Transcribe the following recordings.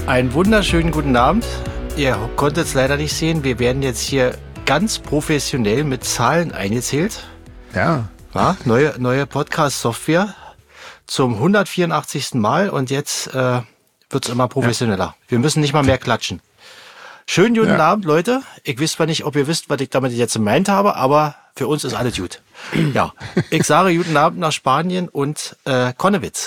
Einen wunderschönen guten Abend. Ihr konntet es leider nicht sehen. Wir werden jetzt hier ganz professionell mit Zahlen eingezählt. Ja. Neue Podcast-Software zum 184. Mal und jetzt wird es immer professioneller. Wir müssen nicht mal mehr klatschen. Schönen guten Abend, Leute. Ich weiß zwar nicht, ob ihr wisst, was ich damit jetzt gemeint habe, aber für uns ist alles gut. Ja, ich sage guten Abend nach Spanien und Konnewitz.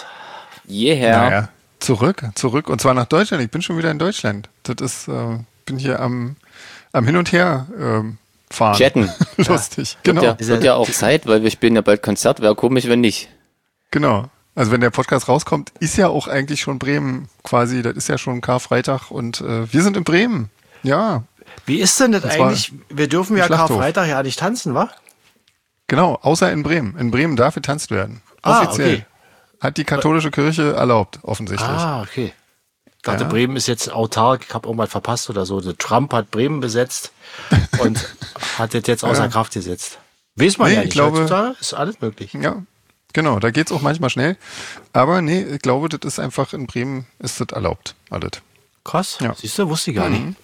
Naja, zurück und zwar nach Deutschland. Ich bin schon wieder in Deutschland. Das ist, bin hier am Hin und Her fahren. Chatten. Lustig, genau. Wird ja auch Zeit, weil wir spielen ja bald Konzert. Wäre komisch, wenn nicht. Genau. Also wenn der Podcast rauskommt, ist ja auch eigentlich schon Bremen quasi. Das ist ja schon Karfreitag und wir sind in Bremen. Ja. Wie ist denn das eigentlich? Wir dürfen ja Karfreitag ja nicht tanzen, wa? Genau, außer in Bremen. In Bremen darf getanzt werden. Offiziell. Okay. Hat die katholische Kirche erlaubt, offensichtlich. Okay. Ich dachte, Bremen ist jetzt autark. Ich habe irgendwas verpasst oder so. Der Trump hat Bremen besetzt und hat das jetzt außer Kraft gesetzt. Weiß man ja nicht. Ich glaube, ist alles möglich. Ja, genau. Da geht's auch manchmal schnell. Aber nee, ich glaube, das ist einfach in Bremen ist das erlaubt. Alles. Krass. Ja. Siehst du, wusste ich gar nicht.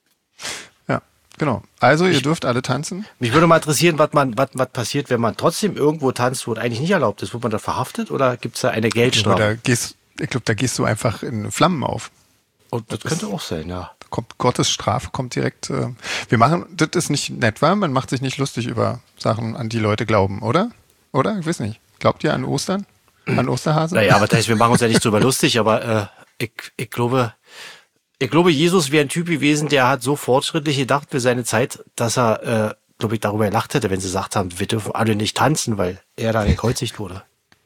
Ja, genau. Also ihr dürft alle tanzen. Mich würde mal interessieren, was passiert, wenn man trotzdem irgendwo tanzt, wo es eigentlich nicht erlaubt ist. Wird man da verhaftet oder gibt es da eine Geldstrafe? Ich glaube, da gehst du einfach in Flammen auf. Und das könnte auch sein, ja. Gottes Strafe kommt direkt. Wir machen, das ist nicht nett, weil man macht sich nicht lustig über Sachen, an die Leute glauben, oder? Oder? Ich weiß nicht. Glaubt ihr an Ostern? An Osterhasen? Naja, aber das heißt, wir machen uns ja nicht so über lustig, aber ich glaube, Jesus wäre ein Typ gewesen, der hat so fortschrittlich gedacht für seine Zeit, dass er, glaube ich, darüber gelacht hätte, wenn sie gesagt haben, wir dürfen alle nicht tanzen, weil er da gekreuzigt wurde.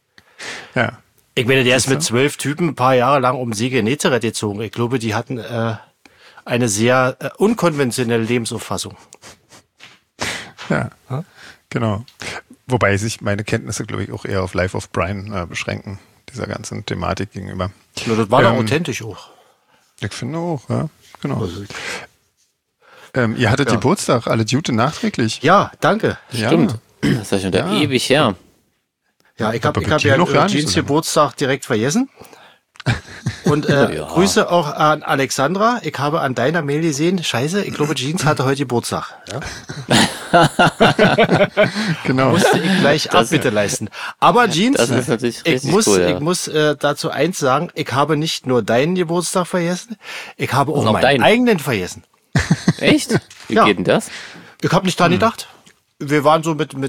Ja. Ich meine, der ist mit 12 Typen ein paar Jahre lang um See Genezareth gezogen. Ich glaube, die hatten eine sehr unkonventionelle Lebensauffasung. Ja, genau. Wobei sich meine Kenntnisse, glaube ich, auch eher auf Life of Brian beschränken, dieser ganzen Thematik gegenüber. Ja, das war doch authentisch auch. Ich finde auch, ja, genau. Ihr hattet Geburtstag, alle Gute nachträglich. Ja, danke. Stimmt. Das ist ja schon ewig her. Ja, ich hab ja Jeans Geburtstag direkt vergessen. Und Grüße auch an Alexandra. Ich habe an deiner Mail gesehen, scheiße, ich glaube, Jeans hatte heute Geburtstag. Ja? Genau. Musste ich gleich Abbitte leisten. Aber Jeans, das ist natürlich ich muss dazu eins sagen, ich habe nicht nur deinen Geburtstag vergessen, ich habe auch meinen eigenen vergessen. Echt? Wie geht denn das? Ich habe nicht dran gedacht. Wir waren so mit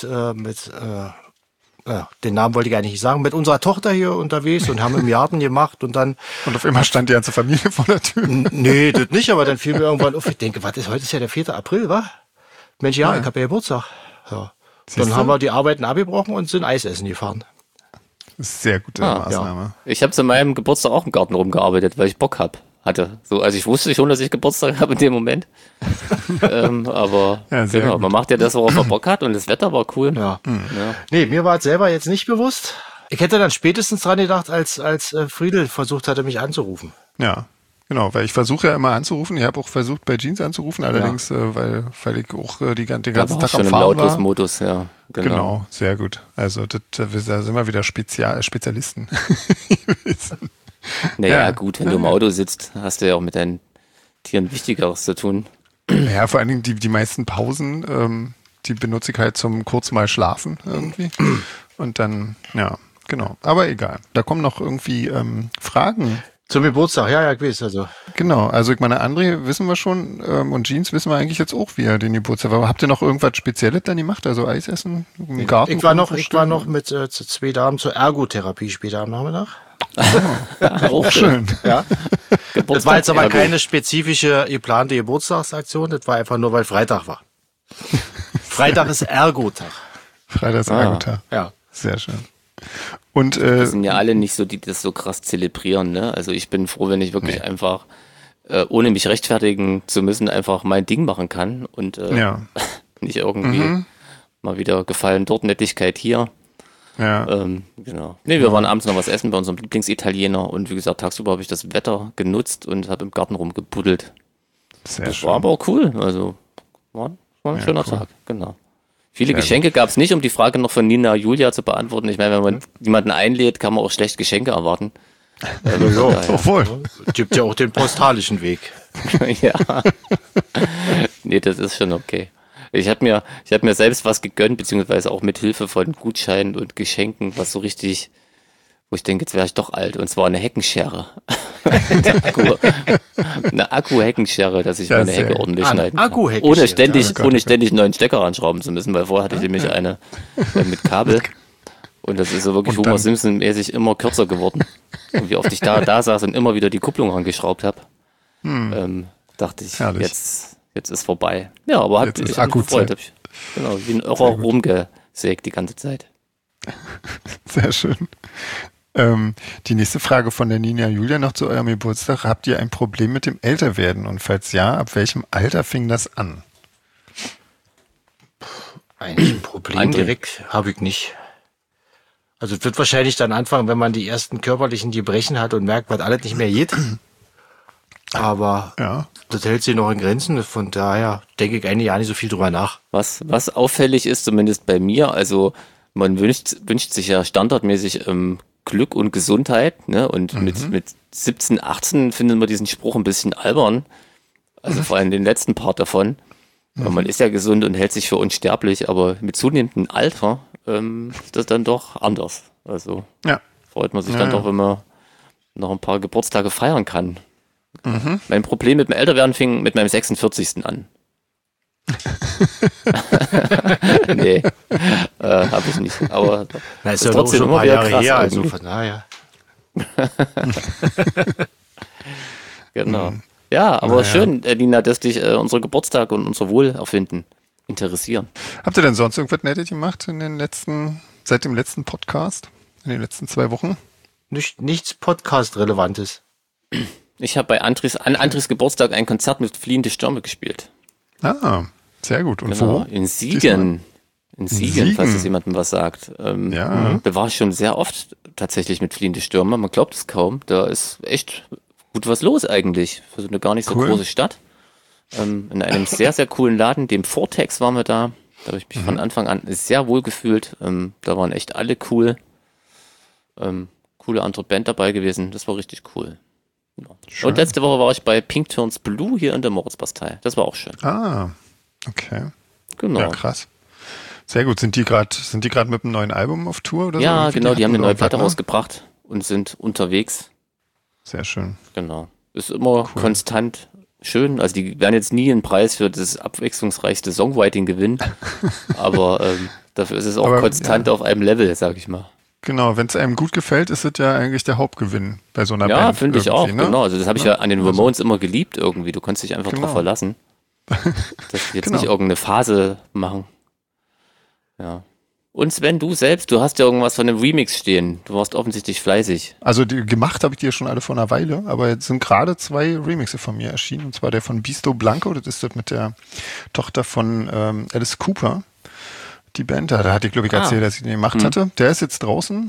den Namen wollte ich eigentlich nicht sagen, mit unserer Tochter hier unterwegs und haben im Garten gemacht und dann... Und auf einmal stand die ganze Familie vor der Tür. Nee, das nicht, aber dann fiel mir irgendwann auf, ich denke, heute ist ja der 4. April, wa? Mensch, ja, ich habe ja Geburtstag. Ja. Dann haben wir die Arbeiten abgebrochen und sind Eis essen gefahren. Sehr gute Maßnahme. Ja. Ich habe zu meinem Geburtstag auch im Garten rumgearbeitet, weil ich Bock hatte. So, also ich wusste schon, dass ich Geburtstag habe in dem Moment. Aber genau, man macht ja das, worauf man Bock hat und das Wetter war cool. Ja. Nee, mir war es selber jetzt nicht bewusst. Ich hätte dann spätestens dran gedacht, als Friedel versucht hatte, mich anzurufen. Ja, genau, weil ich versuche ja immer anzurufen. Ich habe auch versucht, bei Jeans anzurufen, allerdings, weil ich auch den ganzen Tag am Fahren war. Lautlosmodus, ja. Genau, sehr gut. Also da sind wir wieder Spezialisten. Naja, gut, wenn du im Auto sitzt, hast du ja auch mit deinen Tieren Wichtigeres zu tun. Ja, vor allen Dingen die meisten Pausen, die benutze ich halt zum kurz mal schlafen irgendwie. Und dann, ja, genau. Aber egal. Da kommen noch irgendwie Fragen. Zum Geburtstag, ja, ich weiß, also. Genau, also ich meine, André wissen wir schon und Jeans wissen wir eigentlich jetzt auch, wie er den Geburtstag war. Aber habt ihr noch irgendwas Spezielles dann gemacht? Also Eis essen im Garten? Ich war noch mit 2 Damen zur Ergotherapie später am Nachmittag. Auch schön. Ja. Das war jetzt aber keine spezifische geplante Geburtstagsaktion, das war einfach nur, weil Freitag war. Freitag ist Ergotag. Freitag ist Ergotag. Ja. Sehr schön. Und wir sind ja alle nicht so, die das so krass zelebrieren, ne? Also ich bin froh, wenn ich wirklich einfach, ohne mich rechtfertigen zu müssen, einfach mein Ding machen kann und nicht irgendwie mal wieder Gefallen dort, Nettigkeit hier. Ja. Genau. Nee, wir waren abends noch was essen bei unserem Lieblingsitaliener und wie gesagt, tagsüber habe ich das Wetter genutzt und habe im Garten rumgebuddelt. Sehr schön. War aber auch cool. Also war ein schöner Tag, genau. Viele Geschenke gab es nicht, um die Frage noch von Nina Julia zu beantworten. Ich meine, wenn man jemanden einlädt, kann man auch schlecht Geschenke erwarten. Obwohl. Gibt ja auch den postalischen Weg. Ja. Nee, das ist schon okay. Ich hab mir selbst was gegönnt, beziehungsweise auch mit Hilfe von Gutscheinen und Geschenken, was so richtig, wo ich denke, jetzt wäre ich doch alt. Und zwar eine Heckenschere. Eine Akku-Heckenschere, dass ich meine Hecke ordentlich schneiden kann. Ohne ständig einen neuen Stecker ranschrauben zu müssen, weil vorher hatte ich nämlich eine mit Kabel. Und das ist so wirklich Homer Simpson-mäßig immer kürzer geworden. Und wie oft ich da saß und immer wieder die Kupplung rangeschraubt habe, dachte ich, jetzt ist vorbei. Ja, aber hat mich gefreut. Genau, wie ein Irrer rumgesägt die ganze Zeit. Sehr schön. Die nächste Frage von der Nina Julia noch zu eurem Geburtstag. Habt ihr ein Problem mit dem Älterwerden? Und falls ja, ab welchem Alter fing das an? Eigentlich ein Problem direkt habe ich nicht. Also es wird wahrscheinlich dann anfangen, wenn man die ersten körperlichen Gebrechen hat und merkt, was alles nicht mehr geht. Aber das hält sich noch in Grenzen. Von daher denke ich eigentlich ja nicht so viel drüber nach. Was auffällig ist, zumindest bei mir, also man wünscht sich ja standardmäßig Glück und Gesundheit, ne? Und mit 17, 18 findet man diesen Spruch ein bisschen albern. Also vor allem den letzten Part davon. Weil man ist ja gesund und hält sich für unsterblich, aber mit zunehmendem Alter ist das dann doch anders. Also freut man sich dann doch, wenn man noch ein paar Geburtstage feiern kann. Mein Problem mit dem Älterwerden fing mit meinem 46. an. Nee, habe ich nicht. Aber das ist ja trotzdem schon immer wieder krass. Her, also von daher. Genau. Ja, aber schön, Nina, dass dich unsere Geburtstage und unser Wohlerfinden interessieren. Habt ihr denn sonst irgendwas Nettes gemacht seit dem letzten Podcast? In den letzten 2 Wochen? Nichts Podcast-Relevantes. Ich habe an Andres Geburtstag ein Konzert mit Fliehende Stürme gespielt. Ah, sehr gut. Und genau, wo? In Siegen. In Siegen, falls es jemandem was sagt. Da war ich schon sehr oft tatsächlich mit Fliehende Stürme. Man glaubt es kaum. Da ist echt gut was los eigentlich. Für so eine gar nicht so große Stadt. In einem sehr, sehr coolen Laden, dem Vortex waren wir da. Da habe ich mich von Anfang an sehr wohl gefühlt. Da waren echt alle cool. Coole andere Band dabei gewesen. Das war richtig cool. Genau. Und letzte Woche war ich bei Pink Turns Blue hier in der Moritzbastei. Das war auch schön. Ah, okay. Genau. Ja, krass. Sehr gut. Sind die gerade mit einem neuen Album auf Tour oder so? Ja, genau. Die haben eine neue Platte rausgebracht und sind unterwegs. Sehr schön. Genau. Ist immer konstant schön. Also die werden jetzt nie einen Preis für das abwechslungsreichste Songwriting gewinnen. Aber dafür ist es auch konstant auf einem Level, sag ich mal. Genau, wenn es einem gut gefällt, ist es ja eigentlich der Hauptgewinn bei so einer Band. Ja, finde ich auch, ne? Genau. Also das habe ich ja an den Ramones immer geliebt irgendwie. Du konntest dich einfach drauf verlassen, dass die jetzt nicht irgendeine Phase machen. Ja. Und Sven, du hast ja irgendwas von einem Remix stehen. Du warst offensichtlich fleißig. Also gemacht habe ich die ja schon alle vor einer Weile, aber jetzt sind gerade 2 Remixe von mir erschienen. Und zwar der von Bisto Blanco, das ist das mit der Tochter von Alice Cooper. Die Band, da hatte ich, glaube ich, erzählt, dass ich den gemacht hatte. Der ist jetzt draußen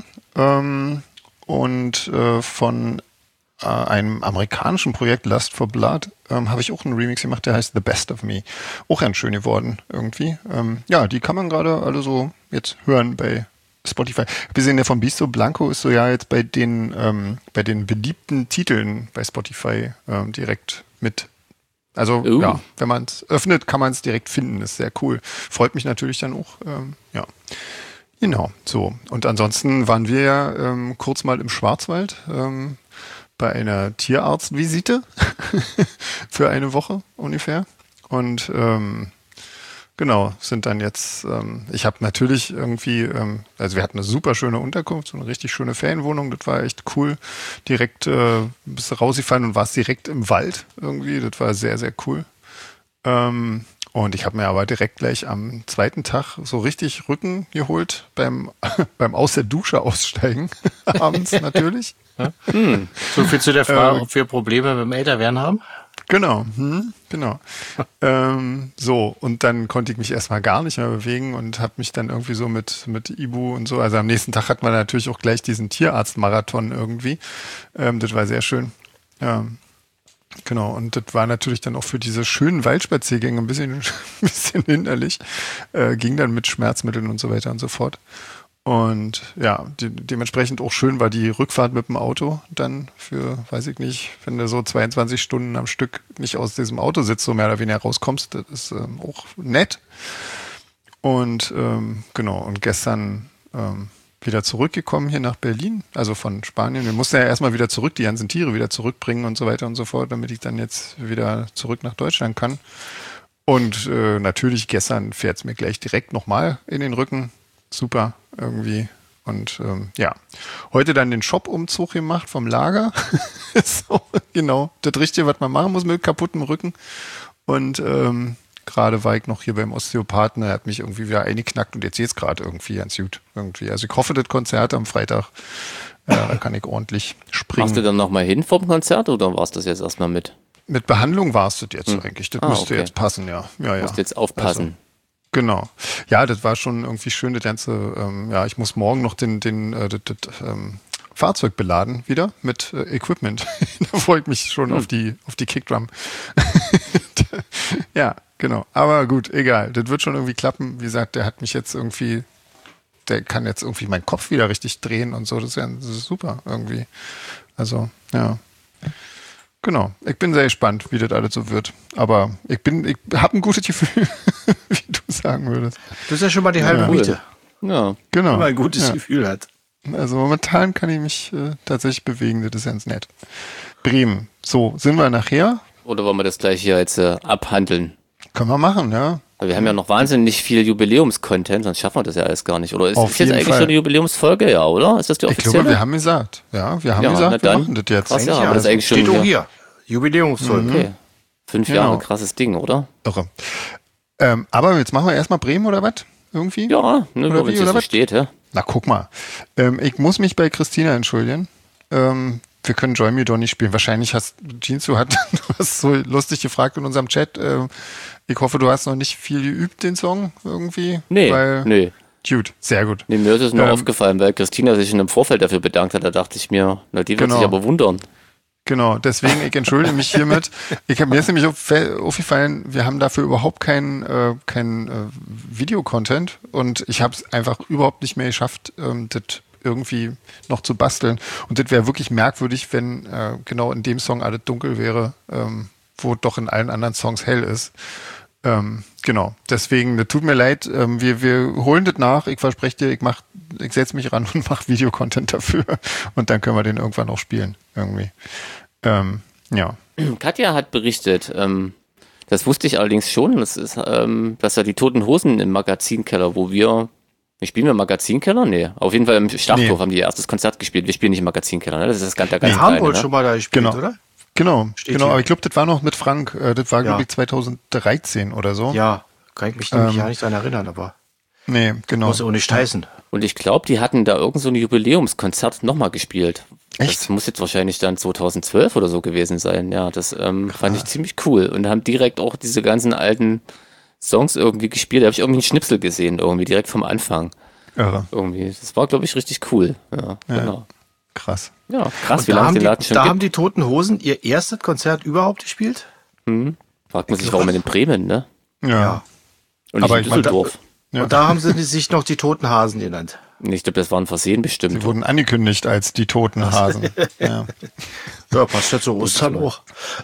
und von einem amerikanischen Projekt, Lust for Blood, habe ich auch einen Remix gemacht, der heißt The Best of Me. Auch ganz schön geworden irgendwie. Die kann man gerade alle so jetzt hören bei Spotify. Gesehen, der von Bisto Blanco ist so jetzt bei den beliebten Titeln bei Spotify direkt mit. Also wenn man es öffnet, kann man es direkt finden. Das ist sehr cool. Freut mich natürlich dann auch. Genau, so. Und ansonsten waren wir ja kurz mal im Schwarzwald bei einer Tierarztvisite für eine Woche ungefähr. Und genau, sind dann jetzt, ich habe natürlich irgendwie, also wir hatten eine super schöne Unterkunft, so eine richtig schöne Ferienwohnung, das war echt cool. Direkt bist du rausgefallen und warst direkt im Wald irgendwie, das war sehr, sehr cool. Und ich habe mir aber direkt gleich am 2. Tag so richtig Rücken geholt beim aus der Dusche aussteigen, abends natürlich. So viel zu der Frage, ob wir Probleme mit dem Älterwerden haben. Genau, genau. So, und dann konnte ich mich erstmal gar nicht mehr bewegen und habe mich dann irgendwie so mit Ibu und so, also am nächsten Tag hatten wir natürlich auch gleich diesen Tierarztmarathon irgendwie. Das war sehr schön. Genau, und das war natürlich dann auch für diese schönen Waldspaziergänge ein bisschen hinderlich. Ging dann mit Schmerzmitteln und so weiter und so fort. Und ja, dementsprechend auch schön war die Rückfahrt mit dem Auto dann für, weiß ich nicht, wenn du so 22 Stunden am Stück nicht aus diesem Auto sitzt, so mehr oder weniger rauskommst, das ist auch nett. Und genau, und gestern wieder zurückgekommen hier nach Berlin, also von Spanien. Wir mussten ja erstmal wieder zurück, die ganzen Tiere wieder zurückbringen und so weiter und so fort, damit ich dann jetzt wieder zurück nach Deutschland kann. Und natürlich gestern fährt es mir gleich direkt nochmal in den Rücken. Super irgendwie. Und ja, heute dann den Shop-Umzug gemacht vom Lager. So, genau, das Richtige, was man machen muss mit kaputtem Rücken. Und gerade war ich noch hier beim Osteopathen, er hat mich irgendwie wieder eingeknackt und jetzt geht's gerade irgendwie ganz gut. Irgendwie. Also ich hoffe, das Konzert am Freitag, da kann ich ordentlich springen. Machst du dann nochmal hin vom Konzert oder warst du das jetzt erstmal mit? Mit Behandlung warst du jetzt eigentlich. Das müsste jetzt passen, ja. Ja, ja. Musst jetzt aufpassen. Also, genau. Ja, das war schon irgendwie schön, das ganze, ja, ich muss morgen noch das Fahrzeug beladen wieder mit Equipment. Da freue ich mich schon auf die Kickdrum. Ja, genau. Aber gut, egal. Das wird schon irgendwie klappen. Wie gesagt, der hat mich jetzt irgendwie, der kann jetzt irgendwie meinen Kopf wieder richtig drehen und so. Das ist super irgendwie. Also, ja. Genau. Ich bin sehr gespannt, wie das alles so wird. Aber ich habe ein gutes Gefühl, wie du sagen würdest. Das ist ja schon mal die halbe Miete. Ja. Genau. Wenn man ein gutes Gefühl hat. Also momentan kann ich mich tatsächlich bewegen. Das ist ganz nett. Bremen. So, sind wir nachher? Oder wollen wir das gleich hier jetzt abhandeln? Können wir machen, ja. Wir haben ja noch wahnsinnig viel Jubiläums-Content, sonst schaffen wir das ja alles gar nicht. Oder ist Auf das jetzt jeden eigentlich Fall. schon eine Jubiläumsfolge, ja, oder? Ist das die offizielle? Ich glaube, wir haben gesagt. Ja, wir haben gesagt, wir machen das jetzt. Krass, ja, aber das ist eigentlich schon Steht auch hier. Jubiläumsfolge. Okay. 5 Jahre, krasses Ding, oder? Irre. Aber jetzt machen wir erstmal Bremen oder was? Irgendwie? Ja, ne, Oder wenn es wie, so oder steht, ja. Na, guck mal. Ich muss mich bei Christina entschuldigen. Wir können Join Me doch nicht spielen. Wahrscheinlich du hast so lustig gefragt in unserem Chat. Ich hoffe, du hast noch nicht viel geübt, den Song irgendwie. Nee. Gut, sehr gut. Nee, mir ist es nur aufgefallen, weil Christina sich schon im Vorfeld dafür bedankt hat. Da dachte ich mir, na, die wird sich aber wundern. Genau, deswegen, ich entschuldige mich hiermit. Mir ist nämlich aufgefallen, wir haben dafür überhaupt kein Videocontent und ich habe es einfach überhaupt nicht mehr geschafft, das irgendwie noch zu basteln. Und das wäre wirklich merkwürdig, wenn genau in dem Song alles dunkel wäre, wo doch in allen anderen Songs hell ist. Genau, deswegen, das tut mir leid, wir holen das nach, ich verspreche dir, ich setze mich ran und mache Videocontent dafür und dann können wir den irgendwann auch spielen, irgendwie. Ja. Katja hat berichtet, das wusste ich allerdings schon, das ist, dass ja die Toten Hosen im Magazinkeller, spielen wir im Magazinkeller? Nee, auf jeden Fall im Schlachthof haben die ihr erstes Konzert gespielt, wir spielen nicht im Magazinkeller, ne? Das ist der ganz Wir haben wohl schon mal da gespielt, oder? Genau, aber ich glaube, das war noch mit Frank, das war, glaube ich, 2013 oder so. Ja, kann ich mich nämlich ja nicht daran erinnern, aber nee, genau. muss auch nicht heißen. Und ich glaube, die hatten da irgend so ein Jubiläumskonzert nochmal gespielt. Echt? Das muss jetzt wahrscheinlich dann 2012 oder so gewesen sein. Ja, das fand ich ziemlich cool. Und haben direkt auch diese ganzen alten Songs irgendwie gespielt. Da habe ich irgendwie einen Schnipsel gesehen, irgendwie direkt vom Anfang. Irre. Irgendwie. Das war, glaube ich, richtig cool. Ja, genau. Krass. Ja, krass, Und wie lange es den Laden schon da gibt. haben die Toten Hosen ihr erstes Konzert überhaupt gespielt? Fragt man sich, warum in Bremen, ne? Ja. Und Aber nicht in ich mein, Düsseldorf. Ja. Und da haben sie sich noch die Toten Hasen genannt. Ich glaube, das war ein Versehen Sie bestimmt. wurden angekündigt als die toten Hasen. Ja. Ja, passt ja zu Ostern auch.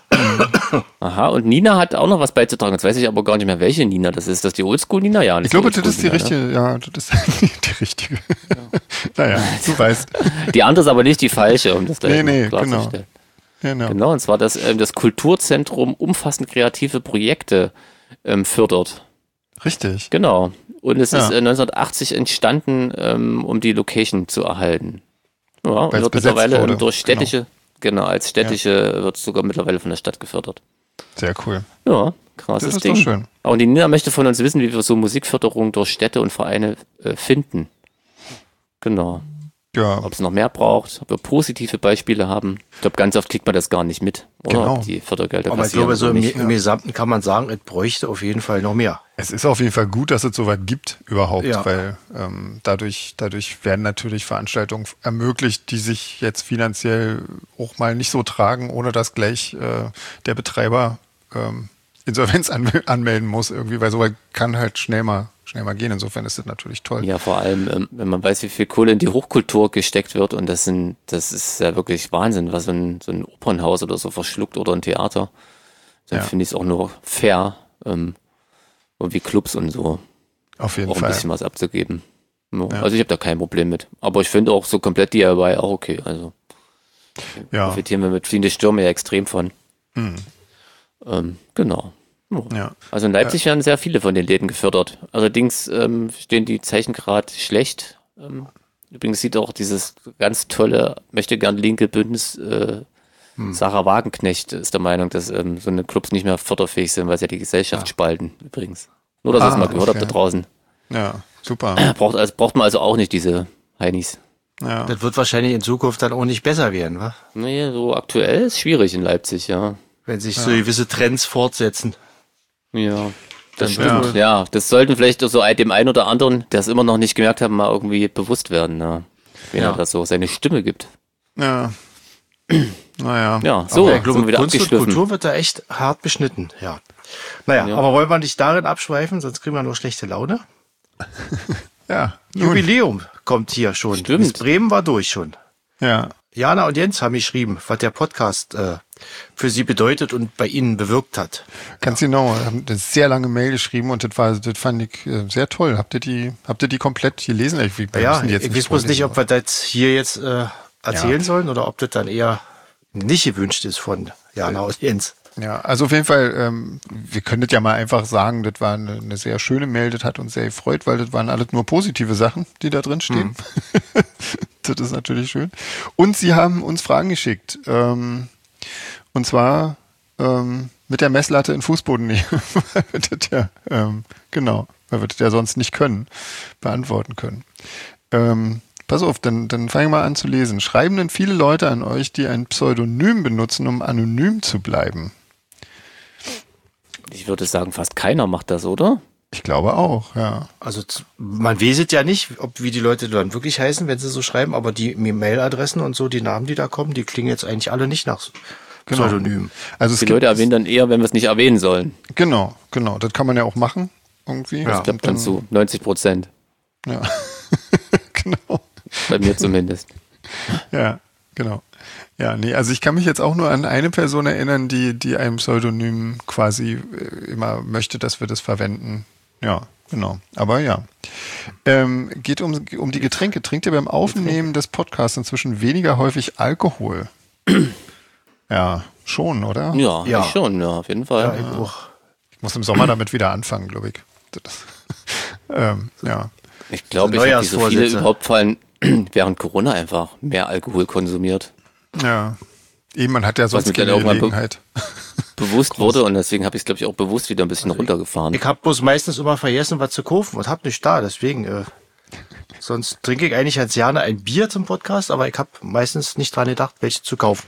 Aha, und Nina hat auch noch was beizutragen. Jetzt weiß ich aber gar nicht mehr, welche Nina das ist. Das ist die Oldschool-Nina? Ja, Ich glaube, das ist die richtige, ja, das ist die richtige. Ja. Naja, du weißt. Die andere ist aber nicht die falsche, um das gleich Nee, klarzustellen. Genau. Genau, und zwar, dass das Kulturzentrum umfassend kreative Projekte fördert. Richtig. Genau. Und es ist 1980 entstanden, um die Location zu erhalten. Ja, und Weil's wird besetzt mittlerweile wurde. durch städtische, als städtische wird es sogar mittlerweile von der Stadt gefördert. Sehr cool. Ja, krasses Das ist Ding. doch schön. Und die Nina möchte von uns wissen, wie wir so Musikförderung durch Städte und Vereine finden. Genau. Ja, Ob es noch mehr braucht, ob wir positive Beispiele haben. Ich glaube, ganz oft kriegt man das gar nicht mit, oder? Genau. Ob die Fördergelder Aber ich passieren glaube, so oder im, nicht. im Gesamten kann man sagen, es bräuchte auf jeden Fall noch mehr. es ist auf jeden Fall gut, dass es sowas gibt überhaupt, Ja. weil dadurch werden natürlich Veranstaltungen ermöglicht, die sich jetzt finanziell auch mal nicht so tragen, ohne dass gleich der Betreiber Insolvenz anmelden muss irgendwie, weil sowas kann halt schnell mal schnell mal gehen. Insofern ist das natürlich toll. Ja, vor allem, wenn man weiß, wie viel Kohle in die Hochkultur gesteckt wird und das ist ja wirklich Wahnsinn, was so ein Opernhaus oder so verschluckt oder ein Theater. Dann finde ich es auch nur fair, wie Clubs und so auf jeden auch Fall ein bisschen was abzugeben. Ja. Also ich habe da kein Problem mit. Aber ich finde auch so komplett DIY auch okay. Also profitieren wir mit Fliehende Stürme ja extrem von. Genau. Ja. Also in Leipzig werden sehr viele von den Läden gefördert. Allerdings stehen die Zeichen gerade schlecht. Übrigens sieht auch dieses ganz tolle, möchte gern linke Bündnis Sarah Wagenknecht ist der Meinung, dass so eine Clubs nicht mehr förderfähig sind, weil sie ja die Gesellschaft spalten, übrigens. Nur, dass ihr es mal gehört habt da draußen. Ja, super. Braucht man also auch nicht diese Heinis. Ja. Das wird wahrscheinlich in Zukunft dann auch nicht besser werden, wa? Nee, so aktuell ist schwierig in Leipzig, ja. Wenn sich so gewisse Trends fortsetzen. Ja, das stimmt. Ja, das sollten vielleicht so dem einen oder anderen, der es immer noch nicht gemerkt hat, mal irgendwie bewusst werden, wenn er das so seine Stimme gibt. Ja. Naja. Ja, so, aber ich glaube, sind wir wieder Kunst und abgeschliffen. Kultur wird da echt hart beschnitten, ja. Naja, aber wollen wir nicht darin abschweifen, sonst kriegen wir nur schlechte Laune. Ja. Jubiläum kommt hier schon. Stimmt. Bis Bremen war durch schon. Ja. Jana und Jens haben geschrieben, was der Podcast für sie bedeutet und bei ihnen bewirkt hat. Ganz genau. Wir haben eine sehr lange Mail geschrieben und das fand ich sehr toll. Habt ihr die komplett gelesen? Ich weiß bloß nicht, ob wir das hier jetzt erzählen sollen oder ob das dann eher nicht gewünscht ist von Jana und Jens. Ja, also auf jeden Fall, wir können das ja mal einfach sagen, das war eine sehr schöne Mail, das hat uns sehr gefreut, weil das waren alles nur positive Sachen, die da drin stehen. Das ist natürlich schön. Und sie haben uns Fragen geschickt. Und zwar mit der Messlatte in Fußbodennähe. Weil wir das ja sonst nicht beantworten können. Pass auf, dann fangen wir mal an zu lesen. Schreiben denn viele Leute an euch, die ein Pseudonym benutzen, um anonym zu bleiben? Ich würde sagen, fast keiner macht das, oder? Ich glaube auch, ja. Also man weiß es ja nicht, wie die Leute dann wirklich heißen, wenn sie so schreiben, aber die Mailadressen und so, die Namen, die da kommen, die klingen jetzt eigentlich alle nicht nach Pseudonym. Also die Leute erwähnen dann eher, wenn wir es nicht erwähnen sollen. Genau. Das kann man ja auch machen, irgendwie. Das klappt dann zu 90%. Ja, genau. Bei mir zumindest. Ja, genau. Ja, nee, also ich kann mich jetzt auch nur an eine Person erinnern, die einem Pseudonym quasi immer möchte, dass wir das verwenden. Ja, genau. Aber ja. Geht um die Getränke. Trinkt ihr beim Aufnehmen des Podcasts inzwischen weniger häufig Alkohol? Ja, schon, oder? Ja, ich schon, ja, auf jeden Fall. Ja, ich muss im Sommer damit wieder anfangen, glaube ich. Ja. Ich glaube, ich habe so viele überhaupt vor allem während Corona einfach mehr Alkohol konsumiert. Ja, eben, man hat ja sonst keine Gelegenheit. Bewusst wurde und deswegen habe ich es, glaube ich, auch bewusst wieder ein bisschen runtergefahren. Ich habe bloß meistens immer vergessen, was zu kaufen und habe nicht da, deswegen, sonst trinke ich eigentlich als Jana ein Bier zum Podcast, aber ich habe meistens nicht dran gedacht, welche zu kaufen.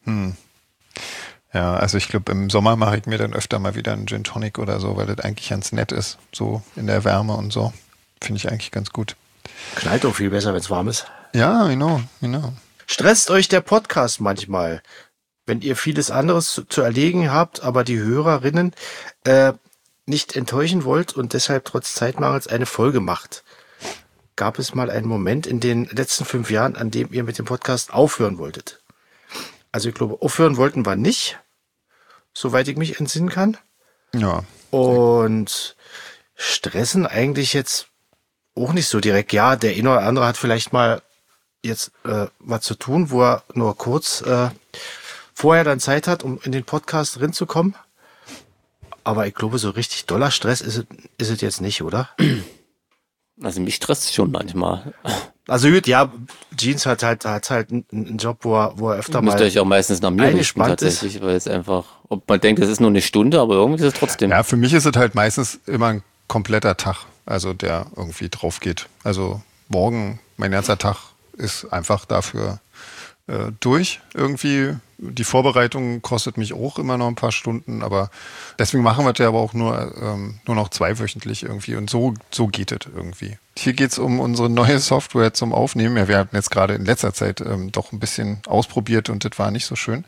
Ja, also ich glaube, im Sommer mache ich mir dann öfter mal wieder einen Gin Tonic oder so, weil das eigentlich ganz nett ist, so in der Wärme und so. Finde ich eigentlich ganz gut. Knallt auch viel besser, wenn es warm ist. Ja, genau. Stresst euch der Podcast manchmal, wenn ihr vieles anderes zu erledigen habt, aber die Hörerinnen nicht enttäuschen wollt und deshalb trotz Zeitmangels eine Folge macht? Gab es mal einen Moment in den letzten 5 Jahren, an dem ihr mit dem Podcast aufhören wolltet? Also ich glaube, aufhören wollten wir nicht, soweit ich mich entsinnen kann. Ja. Und stressen eigentlich jetzt auch nicht so direkt. Ja, der eine oder andere hat vielleicht mal jetzt was zu tun, wo er nur kurz vorher dann Zeit hat, um in den Podcast drin zu kommen. Aber ich glaube, so richtig doller Stress ist es jetzt nicht, oder? Also mich stresst es schon manchmal. Also gut, ja, Jeans hat halt einen Job, wo er öfter mal müsst ihr euch auch meistens nach mir richten tatsächlich, weil es einfach, ob man denkt, das ist nur eine Stunde, aber irgendwie ist es trotzdem. Ja, für mich ist es halt meistens immer ein kompletter Tag, also der irgendwie drauf geht. Also morgen, mein ganzer Tag ist einfach dafür durch irgendwie. Die Vorbereitung kostet mich auch immer noch ein paar Stunden, aber deswegen machen wir es ja aber auch nur noch 2-wöchentlich irgendwie und so geht es irgendwie. Hier geht es um unsere neue Software zum Aufnehmen. Ja, wir hatten jetzt gerade in letzter Zeit doch ein bisschen ausprobiert und das war nicht so schön.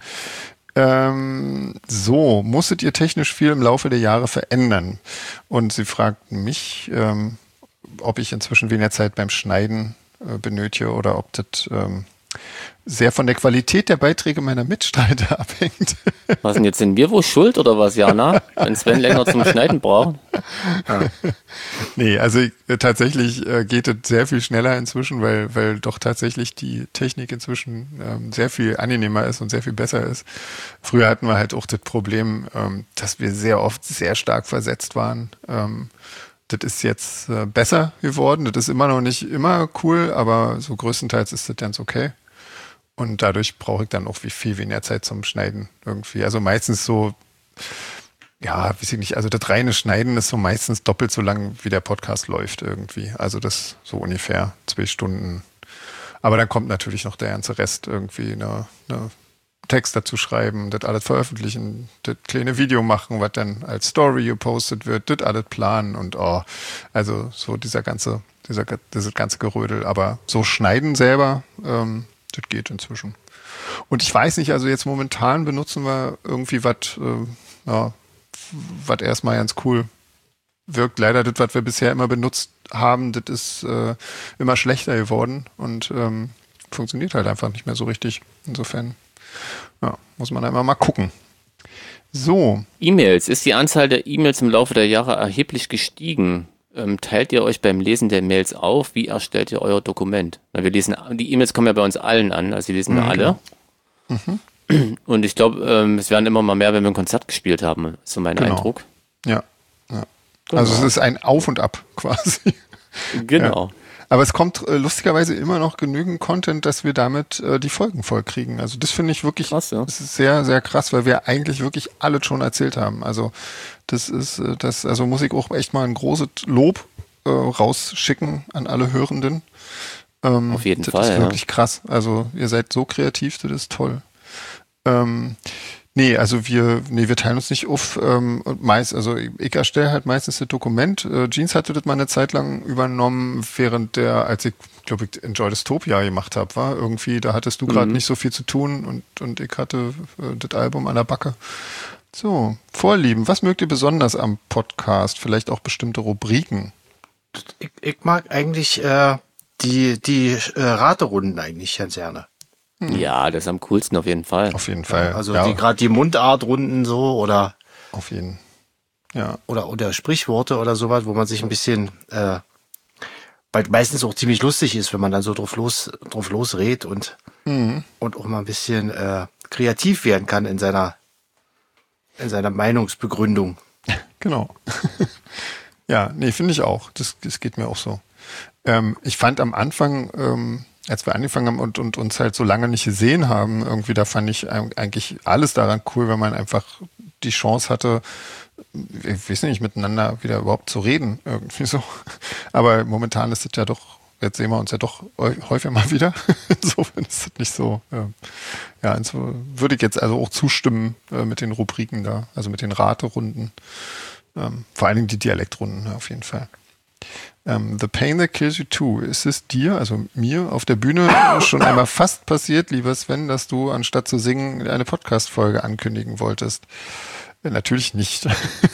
Musstet ihr technisch viel im Laufe der Jahre verändern? Und sie fragt mich, ob ich inzwischen weniger Zeit beim Schneiden benötige oder ob das sehr von der Qualität der Beiträge meiner Mitstreiter abhängt. Was denn jetzt, sind wir wohl schuld oder was, Jana? Wenn Sven länger zum Schneiden braucht? Ja. Nee, also tatsächlich geht es sehr viel schneller inzwischen, weil doch tatsächlich die Technik inzwischen sehr viel angenehmer ist und sehr viel besser ist. Früher hatten wir halt auch das Problem, dass wir sehr oft sehr stark versetzt waren. Das ist jetzt besser geworden. Das ist immer noch nicht immer cool, aber so größtenteils ist das ganz okay. Und dadurch brauche ich dann auch viel weniger Zeit zum Schneiden irgendwie. Also meistens so, ja, weiß ich nicht, also das reine Schneiden ist so meistens doppelt so lang, wie der Podcast läuft irgendwie. Also das so ungefähr 2 Stunden. Aber dann kommt natürlich noch der ganze Rest irgendwie, eine Text dazu schreiben, das alles veröffentlichen, das kleine Video machen, was dann als Story gepostet wird, das alles planen und also so dieses ganze Gerödel. Aber so schneiden selber, das geht inzwischen. Und ich weiß nicht, also jetzt momentan benutzen wir irgendwie was erstmal ganz cool wirkt. Leider das, was wir bisher immer benutzt haben, das ist immer schlechter geworden und funktioniert halt einfach nicht mehr so richtig. Insofern muss man einmal mal gucken. So. E-Mails. Ist die Anzahl der E-Mails im Laufe der Jahre erheblich gestiegen? Teilt ihr euch beim Lesen der Mails auf? Wie erstellt ihr euer Dokument? Na, wir lesen, die E-Mails kommen ja bei uns allen an, also die lesen wir alle. Mhm. Und ich glaube, es werden immer mal mehr, wenn wir ein Konzert gespielt haben, ist so mein Eindruck. Ja. Genau. Also es ist ein Auf und Ab quasi. Genau. Ja. Aber es kommt lustigerweise immer noch genügend Content, dass wir damit die Folgen voll kriegen. Also das finde ich wirklich, krass, ja. Das ist sehr, sehr krass, weil wir eigentlich wirklich alles schon erzählt haben. Also also muss ich auch echt mal ein großes Lob rausschicken an alle Hörenden. Auf jeden Fall. Das ist wirklich krass. Also ihr seid so kreativ, das ist toll. Wir teilen uns nicht auf. Ich erstelle halt meistens das Dokument. Jeans hatte das mal eine Zeit lang übernommen, als ich, glaube ich, Enjoy Dystopia gemacht habe, war irgendwie, da hattest du gerade nicht so viel zu tun und ich hatte das Album an der Backe. So, Vorlieben. Was mögt ihr besonders am Podcast? Vielleicht auch bestimmte Rubriken? Ich mag eigentlich die Raterunden eigentlich ganz gerne. Ja, das ist am coolsten auf jeden Fall. Auf jeden Fall. Also gerade die Mundartrunden so oder auf jeden. Ja. Oder Sprichworte oder sowas, wo man sich ein bisschen weil meistens auch ziemlich lustig ist, wenn man dann so drauf losredet und auch mal ein bisschen kreativ werden kann in seiner Meinungsbegründung. Genau. Ja, nee, finde ich auch. Das geht mir auch so. Ich fand am Anfang, als wir angefangen haben und uns halt so lange nicht gesehen haben, irgendwie, da fand ich eigentlich alles daran cool, wenn man einfach die Chance hatte, ich weiß nicht, miteinander wieder überhaupt zu reden, irgendwie so. Aber momentan ist es ja doch, jetzt sehen wir uns ja doch häufiger mal wieder. Insofern ist das nicht so, würde ich jetzt also auch zustimmen mit den Rubriken da, also mit den Raterunden. Vor allen Dingen die Dialektrunden auf jeden Fall. The Pain That Kills You Too. Ist es dir, also mir, auf der Bühne schon einmal fast passiert, lieber Sven, dass du anstatt zu singen eine Podcast-Folge ankündigen wolltest? Natürlich nicht.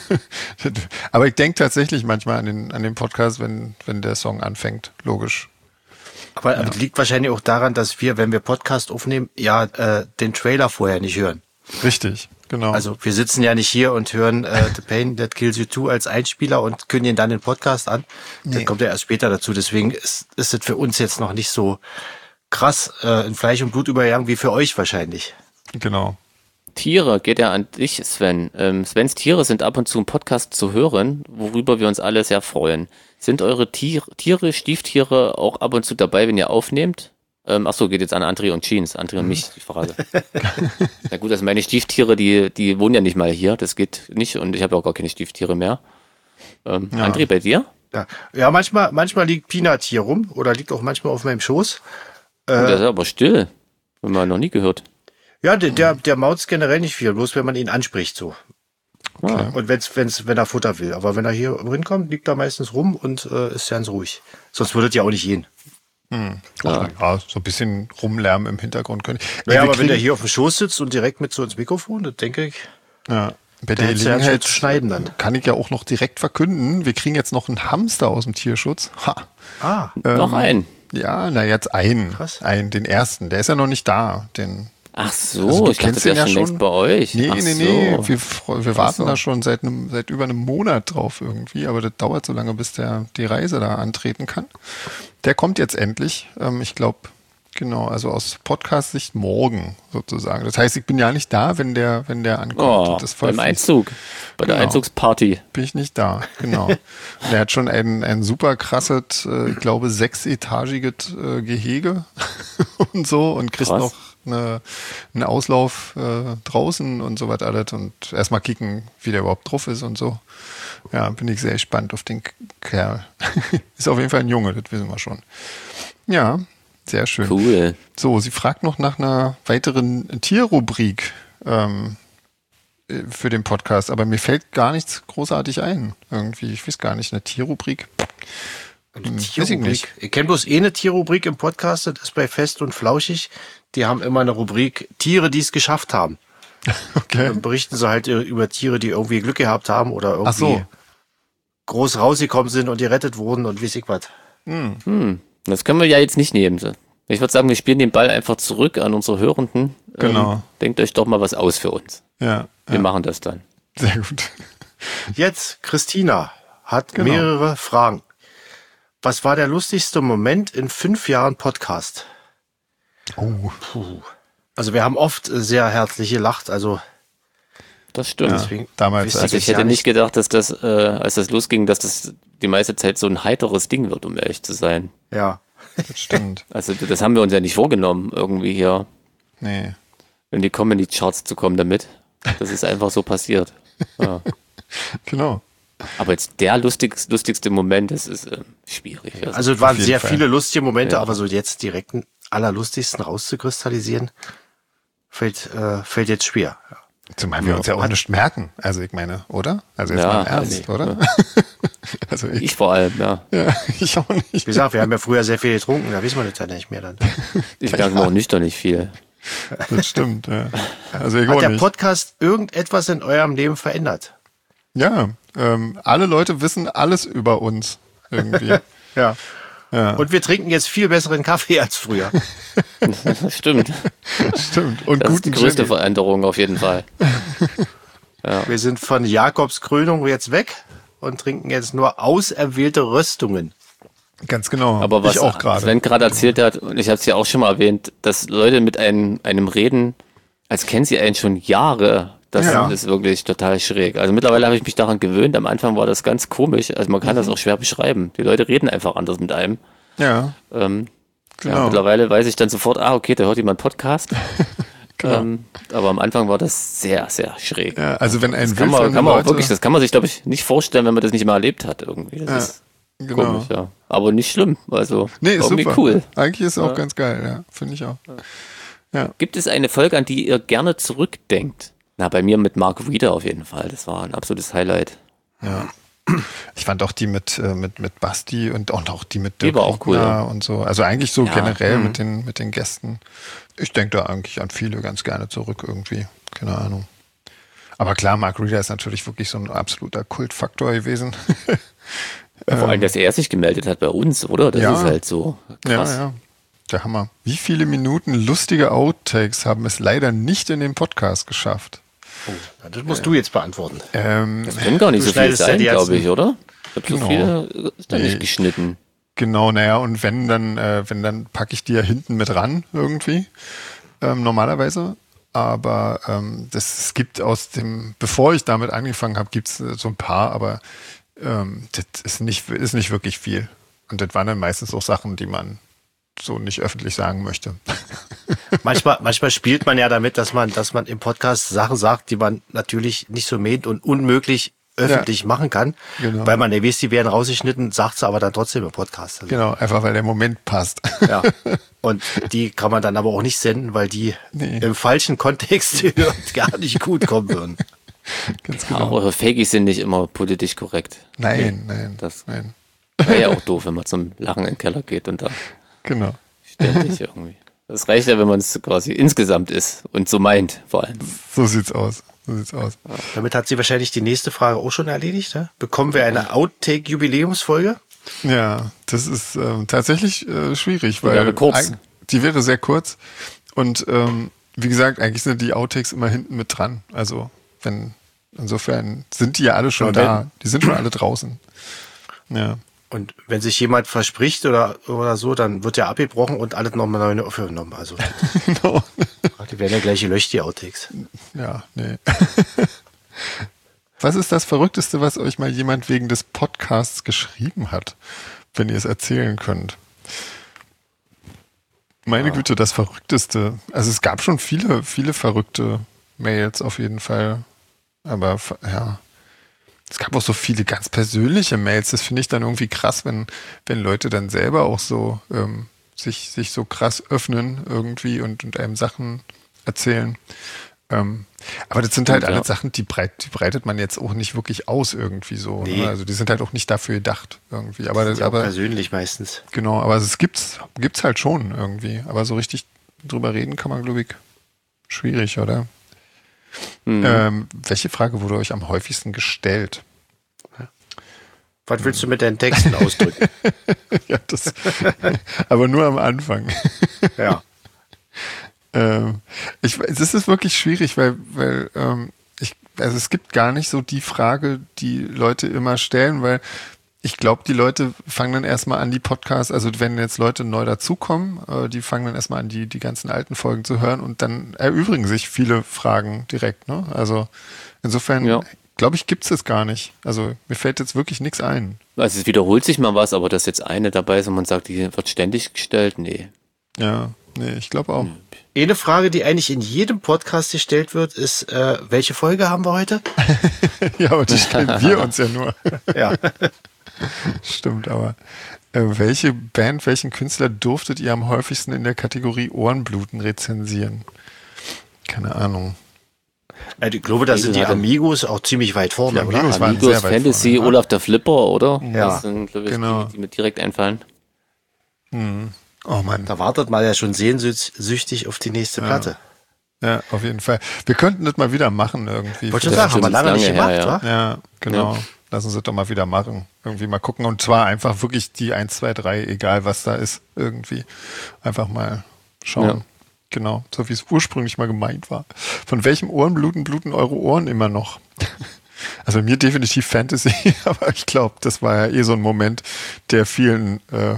Aber ich denke tatsächlich manchmal an den Podcast, wenn der Song anfängt, logisch. Aber das liegt wahrscheinlich auch daran, dass wir, wenn wir Podcast aufnehmen, den Trailer vorher nicht hören. Richtig, genau. Also wir sitzen ja nicht hier und hören The Pain That Kills You Too als Einspieler und kündigen dann den Podcast an. Nee. Das kommt ja erst später dazu. Deswegen ist es für uns jetzt noch nicht so krass in Fleisch und Blut übergegangen wie für euch wahrscheinlich. Genau. Tiere, geht ja an dich, Sven. Svens Tiere sind ab und zu im Podcast zu hören, worüber wir uns alle sehr freuen. Sind eure Tiere, Stieftiere auch ab und zu dabei, wenn ihr aufnehmt? Achso, geht jetzt an André und Jeans. André und mich, die Frage. Na gut, also meine Stieftiere, die wohnen ja nicht mal hier. Das geht nicht und ich habe auch gar keine Stieftiere mehr. André, bei dir? Ja, manchmal liegt Peanut hier rum oder liegt auch manchmal auf meinem Schoß. Der ist aber still. Haben wir noch nie gehört. Ja, der maut's generell nicht viel, bloß wenn man ihn anspricht so. Okay. Und wenn er Futter will. Aber wenn er hier hinkommt, liegt er meistens rum und ist ganz ruhig. Sonst würde es ja auch nicht gehen. Ja, so ein bisschen Rumlärm im Hintergrund können. Ja, aber wenn der hier auf dem Schoß sitzt und direkt mit so ins Mikrofon, das denke ich. Ja, Bei der Gelegenheit zu schneiden dann. Kann ich ja auch noch direkt verkünden, wir kriegen jetzt noch einen Hamster aus dem Tierschutz. Noch einen? Ja, jetzt einen. Krass. Den ersten. Der ist ja noch nicht da. Ach so, ich dachte, der ist schon längst bei euch. Nee. So. Wir warten da schon seit über einem Monat drauf irgendwie, aber das dauert so lange, bis der die Reise da antreten kann. Der kommt jetzt endlich. Ich glaube, genau, also aus Podcast-Sicht morgen sozusagen. Das heißt, ich bin ja nicht da, wenn der ankommt. Beim Einzug, bei der Einzugsparty. Bin ich nicht da, genau. Der hat schon ein super krasses, ich glaube, 6-etagiges Gehege und so und kriegt noch einen Auslauf draußen und so was alles und erstmal kicken, wie der überhaupt drauf ist und so. Ja, bin ich sehr gespannt auf den Kerl. Ist auf jeden Fall ein Junge, das wissen wir schon. Ja, sehr schön. Cool. So, sie fragt noch nach einer weiteren Tierrubrik für den Podcast, aber mir fällt gar nichts großartig ein. Irgendwie, ich weiß gar nicht, eine Tierrubrik. Weiß ich nicht. Ich kenne bloß eine Tierrubrik im Podcast, das ist bei Fest und Flauschig. Die haben immer eine Rubrik Tiere, die es geschafft haben. Okay. Dann berichten sie halt über Tiere, die irgendwie Glück gehabt haben oder irgendwie groß rausgekommen sind und gerettet wurden und weiß ich was. Das können wir ja jetzt nicht nehmen. Ich würde sagen, wir spielen den Ball einfach zurück an unsere Hörenden. Genau. Denkt euch doch mal was aus für uns. Ja. Wir machen das dann. Sehr gut. Jetzt, Christina hat mehrere Fragen. Was war der lustigste Moment in 5 Jahren Podcast? Oh. Also wir haben oft sehr herzlich gelacht, also das stimmt. deswegen damals, also ich hätte nicht gedacht, dass das, als das losging, dass das die meiste Zeit so ein heiteres Ding wird, um ehrlich zu sein. Ja. Das stimmt. Also das haben wir uns ja nicht vorgenommen, irgendwie hier Nee. in die Comedy-Charts zu kommen damit. Das ist einfach so passiert. Ja. Genau. Aber jetzt der lustigste Moment, das ist schwierig. Also es waren jeden sehr Fall. viele lustige Momente, aber so jetzt direkt den allerlustigsten rauszukristallisieren, fällt jetzt schwer. Zumal wir uns ja auch nicht merken. Also ich meine, oder? Also jetzt mal im Ernst, oder? Also ich vor allem, ja. Ja, ich auch nicht. Wie gesagt, wir haben ja früher sehr viel getrunken, da wissen wir das ja nicht mehr dann. Ich merke mir auch nicht viel. Das stimmt, ja. Also ich Hat auch der nicht. Podcast irgendetwas in eurem Leben verändert? Ja, alle Leute wissen alles über uns irgendwie. Ja. Ja. Und wir trinken jetzt viel besseren Kaffee als früher. Das stimmt. Stimmt. Und Das ist die guten größte Jenny. Veränderung auf jeden Fall. Wir sind von Jakobs Krönung jetzt weg und trinken jetzt nur auserwählte Röstungen. Ganz genau. Aber was ich auch gerade. Sven gerade erzählt hat, und ich habe es ja auch schon mal erwähnt, dass Leute mit einem reden, als kennen sie einen schon Jahre. Das ist wirklich total schräg. Also mittlerweile habe ich mich daran gewöhnt. Am Anfang war das ganz komisch. Also man kann das auch schwer beschreiben. Die Leute reden einfach anders mit einem. Ja. Ja, Genau. mittlerweile weiß ich dann sofort, okay, da hört jemand Podcast. Genau. Aber am Anfang war das sehr, sehr schräg. Ja, also wenn ein Das kann man auch Leute, wirklich, das kann man sich, glaube ich, nicht vorstellen, wenn man das nicht mal erlebt hat irgendwie. Das ist genau. komisch, ja. Aber nicht schlimm. Also Nee, ist irgendwie super. cool. Eigentlich ist es auch ganz geil, ja. Finde ich auch. Gibt es eine Folge, an die ihr gerne zurückdenkt? Na, bei mir mit Mark Reeder auf jeden Fall. Das war ein absolutes Highlight. Ja. Ich fand auch die mit Basti und auch die mit Die war auch cool, ja. und so. Also eigentlich so Ja. generell mit den Gästen. Ich denke da eigentlich an viele ganz gerne zurück irgendwie. Keine Ahnung. Aber klar, Mark Reeder ist natürlich wirklich so ein absoluter Kultfaktor gewesen. Vor allem, dass er sich gemeldet hat bei uns, oder? Das ist halt so krass. Ja. Der Hammer. Wie viele Minuten lustige Outtakes haben es leider nicht in den Podcast geschafft? Oh, das musst du jetzt beantworten. Das können gar nicht Du so viel schneidest ja sein, die glaube ganzen- ich, oder? Ich glaube, Genau. so viele ist da nicht geschnitten. Genau, naja, und wenn dann packe ich die ja hinten mit ran irgendwie, normalerweise. Aber es gibt bevor ich damit angefangen habe, gibt es so ein paar, aber das ist nicht wirklich viel. Und das waren dann meistens auch Sachen, die man so nicht öffentlich sagen möchte. Manchmal spielt man ja damit, dass man im Podcast Sachen sagt, die man natürlich nicht so meint und unmöglich öffentlich machen kann. Genau. Weil man ja weiß, die werden rausgeschnitten, sagt sie aber dann trotzdem im Podcast. Also, Genau, einfach weil der Moment passt. ja. Und die kann man dann aber auch nicht senden, weil die im falschen Kontext gar nicht gut kommen würden. Ganz Auch genau. eure Fakies sind nicht immer politisch korrekt. Nein. Das Nein. wäre ja auch doof, wenn man zum Lachen in den Keller geht und da Genau. ständig irgendwie. Das reicht ja, wenn man es quasi insgesamt ist und so meint, vor allem. So sieht's aus. Damit hat sie wahrscheinlich die nächste Frage auch schon erledigt. Ne? Bekommen wir eine Outtake-Jubiläumsfolge? Ja, das ist tatsächlich schwierig, weil die wäre sehr kurz. Und wie gesagt, eigentlich sind die Outtakes immer hinten mit dran. Also insofern sind die ja alle schon da. Die sind schon alle draußen. Ja. Und wenn sich jemand verspricht oder so, dann wird ja abgebrochen und alles nochmal neu aufgenommen. Also Genau. Die werden ja gleich gelöscht, die Outtakes. Ja, nee. Was ist das Verrückteste, was euch mal jemand wegen des Podcasts geschrieben hat, wenn ihr es erzählen könnt? Meine Güte, das Verrückteste. Also es gab schon viele verrückte Mails auf jeden Fall. Aber ja, es gab auch so viele ganz persönliche Mails. Das finde ich dann irgendwie krass, wenn Leute dann selber auch so sich so krass öffnen irgendwie und einem Sachen erzählen. Aber das sind halt alle Sachen, die breitet man jetzt auch nicht wirklich aus irgendwie so. Nee. Ne? Also die sind halt auch nicht dafür gedacht irgendwie. Aber das aber persönlich meistens. Genau, aber es gibt's halt schon irgendwie. Aber so richtig drüber reden kann man, glaube ich, schwierig, oder? Welche Frage wurde euch am häufigsten gestellt? Was willst du mit deinen Texten ausdrücken? Ja, aber nur am Anfang. Ja. Es ist wirklich schwierig, weil es gibt gar nicht so die Frage, die Leute immer stellen, weil ich glaube, die Leute fangen dann erstmal an, die Podcasts, also wenn jetzt Leute neu dazukommen, die fangen dann erstmal an, die ganzen alten Folgen zu hören und dann erübrigen sich viele Fragen direkt, ne? Also insofern, glaube ich, gibt es das gar nicht. Also mir fällt jetzt wirklich nichts ein. Also es wiederholt sich mal was, aber dass jetzt eine dabei ist und man sagt, die wird ständig gestellt, nee. Ja, nee, ich glaube auch. Eine Frage, die eigentlich in jedem Podcast gestellt wird, ist, welche Folge haben wir heute? Ja, aber die stellen wir uns ja nur. Ja. Stimmt, aber welche Band, welchen Künstler durftet ihr am häufigsten in der Kategorie Ohrenbluten rezensieren? Keine Ahnung. Ich glaube, da sind die Amigos auch ziemlich weit vorne, die Amigos oder? waren Amigos, sehr weit Fantasy, vorne, Olaf der Flipper, oder? Ja. Das sind, glaube ich, genau. die mir direkt einfallen. Oh Mann. Da wartet man ja schon sehnsüchtig auf die nächste Platte. Ja, auf jeden Fall. Wir könnten das mal wieder machen irgendwie. Wollte schon sagen, haben wir lange nicht gemacht, her, wa? Ja, genau. Ja. Lassen Sie es doch mal wieder machen. Irgendwie mal gucken. Und zwar einfach wirklich die 1, 2, 3, egal was da ist, irgendwie. Einfach mal schauen. Ja. Genau, so wie es ursprünglich mal gemeint war. Von welchem Ohrenbluten bluten eure Ohren immer noch? Also bei mir definitiv Fantasy, aber ich glaube, das war ja so ein Moment, der vielen,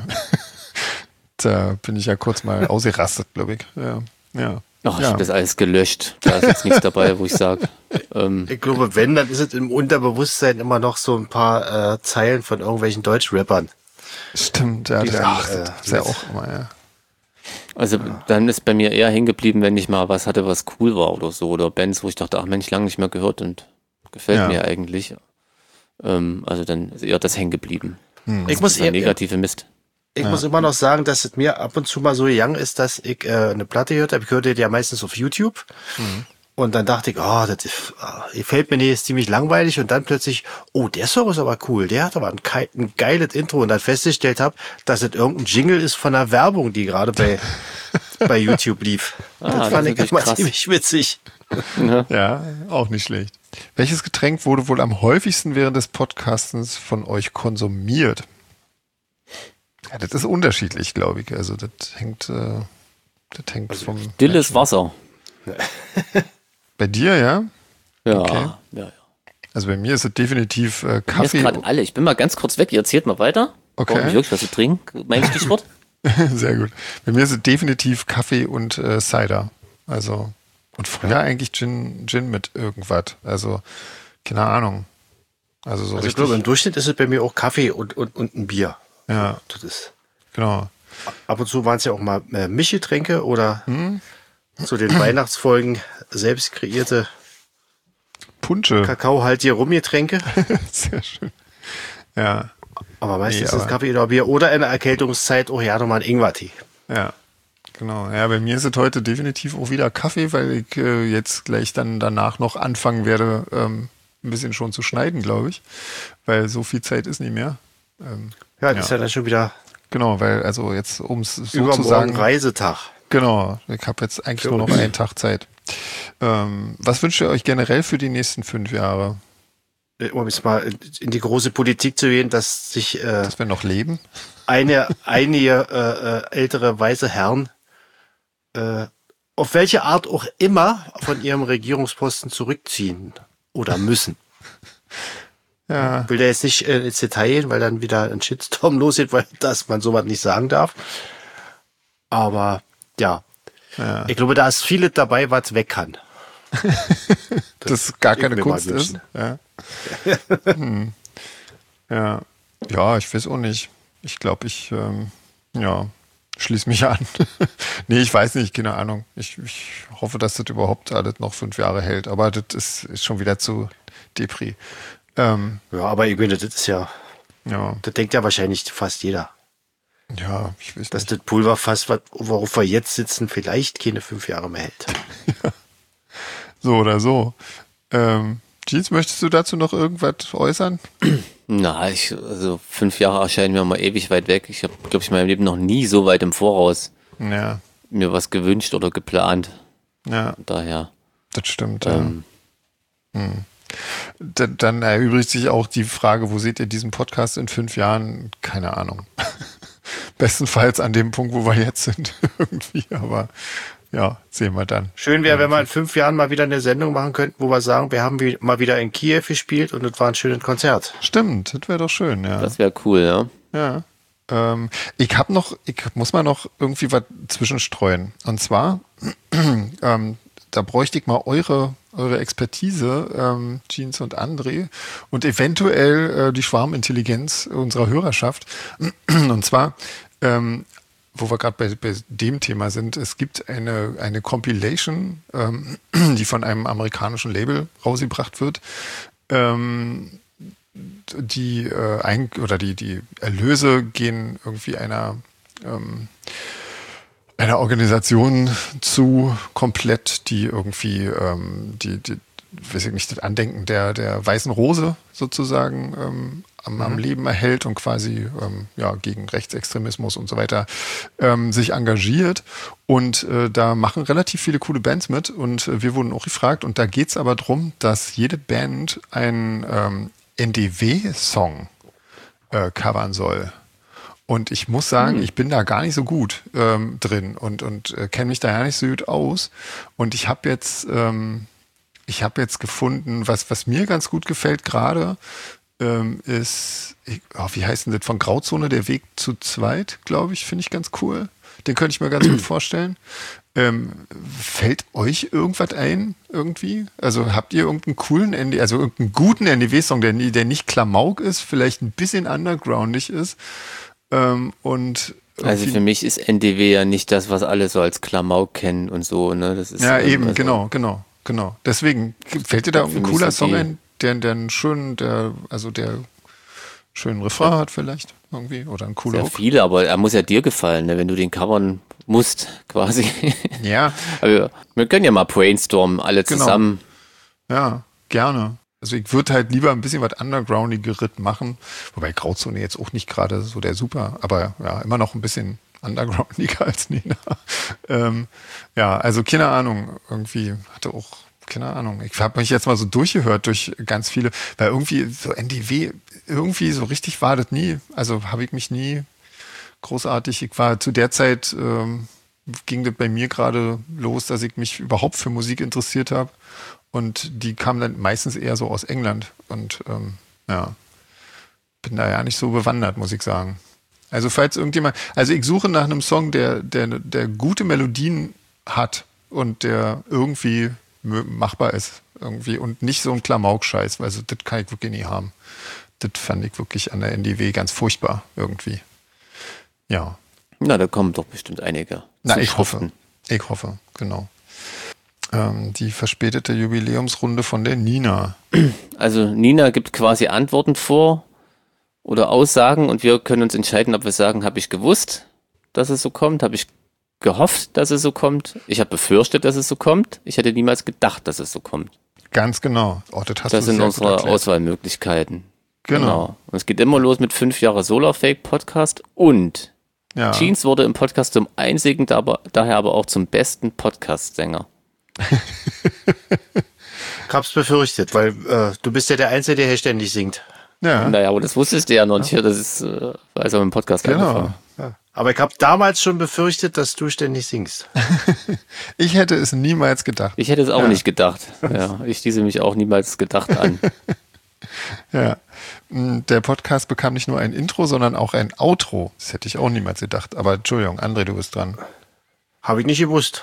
da bin ich ja kurz mal ausgerastet, glaube ich. Ja. Ach, ich habe das alles gelöscht. Da ist jetzt nichts dabei, wo ich sage. Ich glaube, wenn, dann ist es im Unterbewusstsein immer noch so ein paar Zeilen von irgendwelchen Deutschrappern. Stimmt, ja. Das ist ja auch immer, ja. Also dann ist bei mir eher hängen geblieben, wenn ich mal was hatte, was cool war oder so. Oder Bands, wo ich dachte, ach Mensch, lange nicht mehr gehört und gefällt mir eigentlich. Also dann ist eher das hängen geblieben. Ich muss eher negative Mist. Ich muss immer noch sagen, dass es mir ab und zu mal so gegangen ist, dass ich eine Platte gehört habe. Ich hörte die ja meistens auf YouTube. Und dann dachte ich, das gefällt mir nicht, ist ziemlich langweilig. Und dann plötzlich, der Song ist aber cool. Der hat aber ein geiles Intro. Und dann festgestellt habe, dass es irgendein Jingle ist von einer Werbung, die gerade bei YouTube lief. Das fand ich immer ziemlich witzig. Ja, auch nicht schlecht. Welches Getränk wurde wohl am häufigsten während des Podcastens von euch konsumiert? Ja, das ist unterschiedlich, glaube ich. Also das hängt vom stilles Wasser. Bei dir, ja? Ja, okay. Ja. Also bei mir ist es definitiv Kaffee. Mir ist gerade alle. Ich bin mal ganz kurz weg. Ihr erzählt mal weiter. Okay. Brauche ich wirklich was zu trinken? Mein Stichwort? Sehr gut. Bei mir ist es definitiv Kaffee und Cider. Also und früher eigentlich Gin mit irgendwas. Also keine Ahnung. Also so richtig. Ich glaube, im Durchschnitt ist es bei mir auch Kaffee und ein Bier. Ja. Das ist genau. Ab und zu waren es ja auch mal Mischgetränke oder zu den Weihnachtsfolgen selbst kreierte Punsche. Kakaohaltige Rumgetränke. Sehr schön. Ja. Aber meistens ist es Kaffee oder Bier oder in der Erkältungszeit nochmal ein Ingwertee. Ja, genau. Ja, bei mir ist es heute definitiv auch wieder Kaffee, weil ich jetzt gleich dann danach noch anfangen werde, ein bisschen schon zu schneiden, glaube ich. Weil so viel Zeit ist nicht mehr. Das ist ja dann schon wieder. Genau, weil also jetzt, um es so übermorgen zu sagen. Reisetag. Genau, ich habe jetzt eigentlich nur noch einen Tag Zeit. Was wünscht ihr euch generell für die nächsten 5 Jahre? Um jetzt mal in die große Politik zu gehen, dass sich dass wir noch leben? einige ältere weiße Herren auf welche Art auch immer von ihrem Regierungsposten zurückziehen oder müssen. Ja. Ich will da jetzt nicht ins Detail gehen, weil dann wieder ein Shitstorm losgeht, weil man sowas nicht sagen darf. Aber ja, ich glaube, da ist vieles dabei, was weg kann. Das gar keine Kunst ist. Ja. Ja, ich weiß auch nicht. Ich glaube, ich schließe mich an. Nee, ich weiß nicht, keine Ahnung. Ich hoffe, dass das überhaupt alles noch 5 Jahre hält. Aber das ist schon wieder zu Depri. Ja, aber ich finde, das ist ja, das denkt ja wahrscheinlich fast jeder. Ja, ich weiß nicht. Dass das Pulverfass, worauf wir jetzt sitzen, vielleicht keine 5 Jahre mehr hält. Ja. So oder so. Jeans, möchtest du dazu noch irgendwas äußern? Na, also 5 Jahre erscheinen mir mal ewig weit weg. Ich habe, glaube ich, in meinem Leben noch nie so weit im Voraus mir was gewünscht oder geplant. Ja. Daher. Das stimmt, Dann erübrigt sich auch die Frage, wo seht ihr diesen Podcast in 5 Jahren? Keine Ahnung. Bestenfalls an dem Punkt, wo wir jetzt sind, irgendwie, aber ja, sehen wir dann. Schön wäre, wenn wir in 5 Jahren mal wieder eine Sendung machen könnten, wo wir sagen, wir haben mal wieder in Kiew gespielt und das war ein schönes Konzert. Stimmt, das wäre doch schön, ja. Das wäre cool, ja. Ja. Ich muss mal noch irgendwie was zwischenstreuen. Und zwar, da bräuchte ich mal eure Expertise, Jeans und André, und eventuell die Schwarmintelligenz unserer Hörerschaft. Und zwar, wo wir gerade bei dem Thema sind, es gibt eine Compilation, die von einem amerikanischen Label rausgebracht wird, die Erlöse gehen irgendwie einer Organisation zu komplett, die irgendwie weiß ich nicht, das Andenken der Weißen Rose sozusagen am Leben erhält und quasi gegen Rechtsextremismus und so weiter sich engagiert. Und da machen relativ viele coole Bands mit und wir wurden auch gefragt. Und da geht's aber drum, dass jede Band einen NDW-Song covern soll. Und ich muss sagen, ich bin da gar nicht so gut drin und kenne mich da ja nicht so gut aus. Und ich habe jetzt gefunden, was mir ganz gut gefällt gerade, ist, wie heißt denn das, von Grauzone, der Weg zu zweit, glaube ich, finde ich ganz cool. Den könnte ich mir ganz gut vorstellen. Fällt euch irgendwas ein irgendwie? Also habt ihr irgendeinen coolen irgendeinen guten NDW-Song, der nicht Klamauk ist, vielleicht ein bisschen undergroundig ist? Also für mich ist NDW ja nicht das, was alle so als Klamauk kennen und so, ne? Das ist eben, genau. Deswegen, fällt dir da ein cooler Song ein, der schönen Refrain hat vielleicht irgendwie oder ein cooler Hook? Sehr viele, aber er muss ja dir gefallen, ne? Wenn du den covern musst, quasi. Ja. Aber wir können ja mal brainstormen, alle zusammen. Ja, gerne. Also ich würde halt lieber ein bisschen was Undergroundigeres machen, wobei Grauzone jetzt auch nicht gerade so der Super, aber ja, immer noch ein bisschen undergroundiger als Nena. Also keine Ahnung, irgendwie hatte auch, keine Ahnung, ich habe mich jetzt mal so durchgehört durch ganz viele, weil irgendwie so NDW, irgendwie so richtig war das nie, also habe ich mich nie großartig, ich war zu der Zeit, ging das bei mir gerade los, dass ich mich überhaupt für Musik interessiert habe. Und die kamen dann meistens eher so aus England. Und bin da ja nicht so bewandert, muss ich sagen. Also falls irgendjemand, ich suche nach einem Song, der gute Melodien hat und der irgendwie machbar ist irgendwie und nicht so ein Klamauk-Scheiß, also das kann ich wirklich nie haben. Das fand ich wirklich an der NDW ganz furchtbar irgendwie. Ja. Na, da kommen doch bestimmt einige. Na, ich hoffe, genau. Die verspätete Jubiläumsrunde von der Nina. Also Nina gibt quasi Antworten vor oder Aussagen und wir können uns entscheiden, ob wir sagen, habe ich gewusst, dass es so kommt, habe ich gehofft, dass es so kommt, ich habe befürchtet, dass es so kommt, ich hätte niemals gedacht, dass es so kommt. Ganz genau. Das sind unsere Auswahlmöglichkeiten. Genau. Und es geht immer los mit 5 Jahre Solarfake Podcast und Ja. Jeans wurde im Podcast zum einzigen, daher aber auch zum besten Podcast-Sänger. Ich hab's befürchtet, weil du bist ja der Einzige, der hier ständig singt. Ja. Naja, aber das wusstest du ja noch nicht. Das ist also im Podcast angefangen. Ja. Aber ich habe damals schon befürchtet, dass du ständig singst. Ich hätte es niemals gedacht. Ich hätte es auch nicht gedacht. Ja, ich schließe mich auch niemals gedacht an. Ja. Der Podcast bekam nicht nur ein Intro, sondern auch ein Outro. Das hätte ich auch niemals gedacht. Aber Entschuldigung, André, du bist dran. Habe ich nicht gewusst.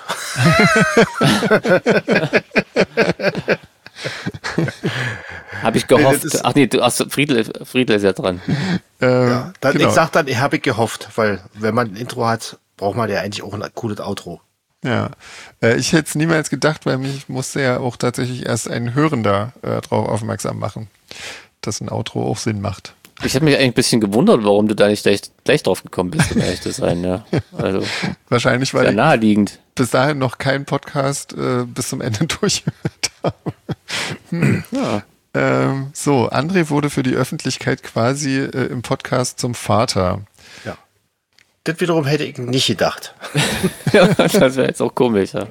Habe ich gehofft. Ach nee, Friedel ist ja dran. Genau. Genau. Ich sag dann, ich habe gehofft, weil wenn man ein Intro hat, braucht man ja eigentlich auch ein cooles Outro. Ja, ich hätte es niemals gedacht, weil mich musste ja auch tatsächlich erst ein Hörender darauf aufmerksam machen, dass ein Outro auch Sinn macht. Ich habe mich eigentlich ein bisschen gewundert, warum du da nicht gleich drauf gekommen bist, um ehrlich zu sein. Ja. Also, wahrscheinlich, weil sehr naheliegend. ich bis dahin noch keinen Podcast bis zum Ende durchgehört habe. Ja. So, André wurde für die Öffentlichkeit quasi im Podcast zum Vater. Ja. Das wiederum hätte ich nicht gedacht. Ja, das wäre jetzt auch komisch. Ja.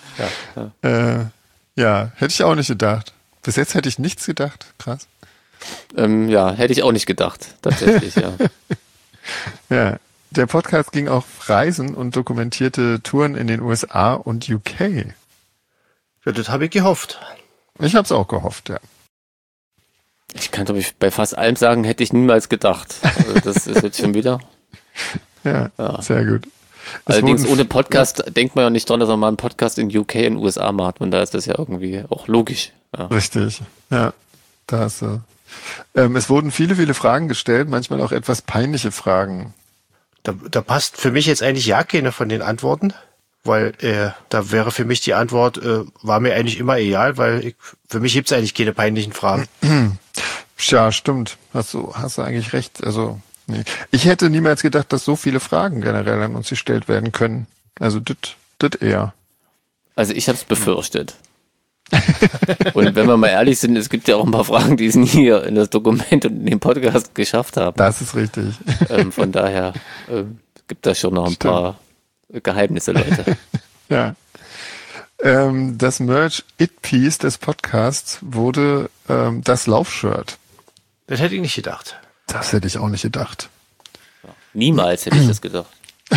Ja, hätte ich auch nicht gedacht. Bis jetzt hätte ich nichts gedacht. Krass. Ja, hätte ich auch nicht gedacht, tatsächlich, ja. Ja, der Podcast ging auf Reisen und dokumentierte Touren in den USA und UK. Ja, das habe ich gehofft. Ich habe es auch gehofft, ja. Ich kann, glaube ich, bei fast allem sagen, hätte ich niemals gedacht. Also das ist jetzt schon wieder. Ja, sehr gut. Allerdings ohne Podcast denkt man ja nicht dran, dass man mal einen Podcast in UK und USA macht. Und da ist das ja irgendwie auch logisch. Ja. Richtig, ja. Da hast du. Es wurden viele, viele Fragen gestellt, manchmal auch etwas peinliche Fragen. Da passt für mich jetzt eigentlich ja keine von den Antworten, weil da wäre für mich die Antwort, war mir eigentlich immer egal, weil für mich gibt's eigentlich keine peinlichen Fragen. Ja, stimmt. Hast du eigentlich recht. Also, nee. Ich hätte niemals gedacht, dass so viele Fragen generell an uns gestellt werden können. Also, das eher. Also, ich habe es befürchtet. Und wenn wir mal ehrlich sind, es gibt ja auch ein paar Fragen, die es nie hier in das Dokument und in den Podcast geschafft haben. Das ist richtig. Von daher gibt da schon noch ein paar Geheimnisse, Leute. Ja. Das Merch It Piece des Podcasts wurde das Laufshirt. Das hätte ich nicht gedacht. Das hätte ich auch nicht gedacht. Niemals hätte ich das gedacht.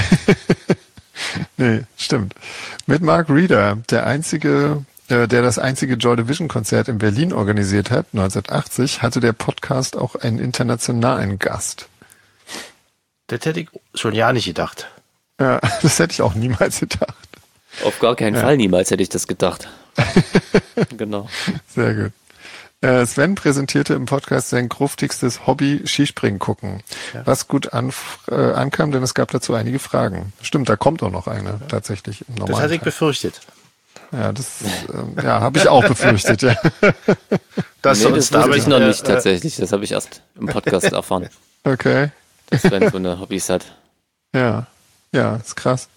Nee, stimmt. Mit Mark Reeder, der das einzige Joy Division Konzert in Berlin organisiert hat, 1980, hatte der Podcast auch einen internationalen Gast. Das hätte ich schon ja nicht gedacht. Ja, das hätte ich auch niemals gedacht. Auf gar keinen Fall niemals hätte ich das gedacht. Genau. Sehr gut. Sven präsentierte im Podcast sein gruftigstes Hobby, Skispringen gucken. Ja. Was gut ankam, denn es gab dazu einige Fragen. Stimmt, da kommt auch noch eine tatsächlich. Im das hatte ich befürchtet. Ja, das habe ich auch befürchtet, ja. Das wusste ich noch nicht tatsächlich. Das habe ich erst im Podcast erfahren. Okay. Dass Sven so eine Hobbys hat. Ja, ist krass.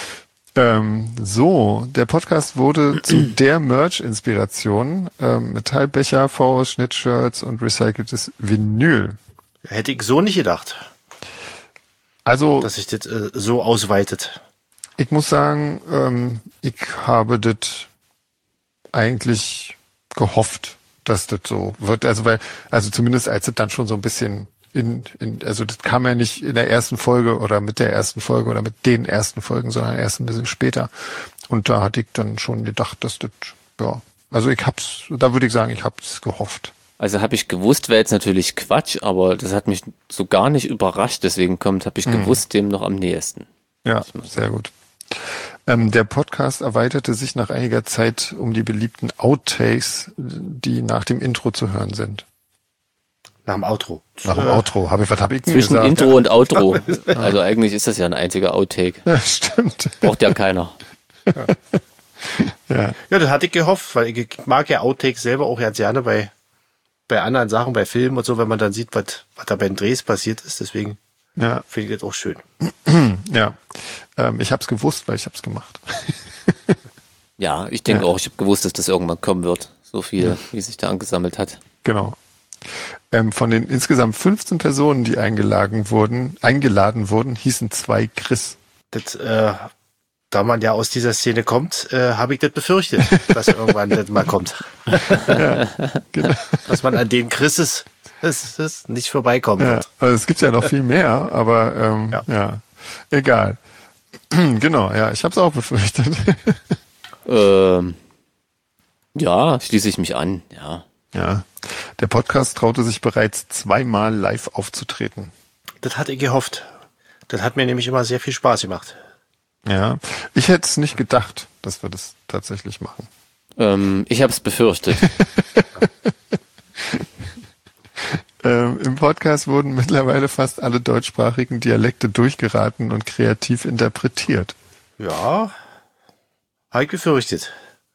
Der Podcast wurde zu der Merch-Inspiration. Metallbecher, VHS-Schnittshirts und recyceltes Vinyl. Hätte ich so nicht gedacht. Also, dass sich das so ausweitet. Ich muss sagen, ich habe das eigentlich gehofft, dass das so wird. Also zumindest als es dann schon so ein bisschen also das kam ja nicht in der ersten Folge oder mit der ersten Folge oder mit den ersten Folgen, sondern erst ein bisschen später. Und da hatte ich dann schon gedacht, dass das, also da würde ich sagen, ich hab's gehofft. Also habe ich gewusst, wäre jetzt natürlich Quatsch, aber das hat mich so gar nicht überrascht, deswegen habe ich gewusst, dem noch am nächsten. Ja, sehr gut. Der Podcast erweiterte sich nach einiger Zeit um die beliebten Outtakes, die nach dem Intro zu hören sind. Nach dem Outro. Nach dem Outro. Was habe ich Zwischen gesagt? Intro und Outro. Also eigentlich ist das ja ein einziger Outtake. Ja, stimmt. Braucht ja keiner. Ja, das hatte ich gehofft, weil ich mag ja Outtakes selber auch ganz gerne bei anderen Sachen, bei Filmen und so, wenn man dann sieht, was da bei den Drehs passiert ist. Deswegen finde ich das auch schön. Ja, ich habe es gewusst, weil ich habe es gemacht. Ja, ich denke auch, ich habe gewusst, dass das irgendwann kommen wird. So viel, wie sich da angesammelt hat. Genau. Von den insgesamt 15 Personen, die eingeladen wurden, hießen 2 Chris. Das, da man ja aus dieser Szene kommt, habe ich das befürchtet, dass irgendwann das mal kommt. Ja, genau. Dass man an den Chrises nicht vorbeikommen wird. Also es gibt ja noch viel mehr, aber ja, egal. Genau, ja, ich habe es auch befürchtet. Ja, schließe ich mich an, ja. Ja, der Podcast traute sich bereits 2-mal live aufzutreten. Das hatte ich gehofft. Das hat mir nämlich immer sehr viel Spaß gemacht. Ja, ich hätte es nicht gedacht, dass wir das tatsächlich machen. Ich habe es befürchtet. Im Podcast wurden mittlerweile fast alle deutschsprachigen Dialekte durchgeraten und kreativ interpretiert. Ja, habe ich befürchtet.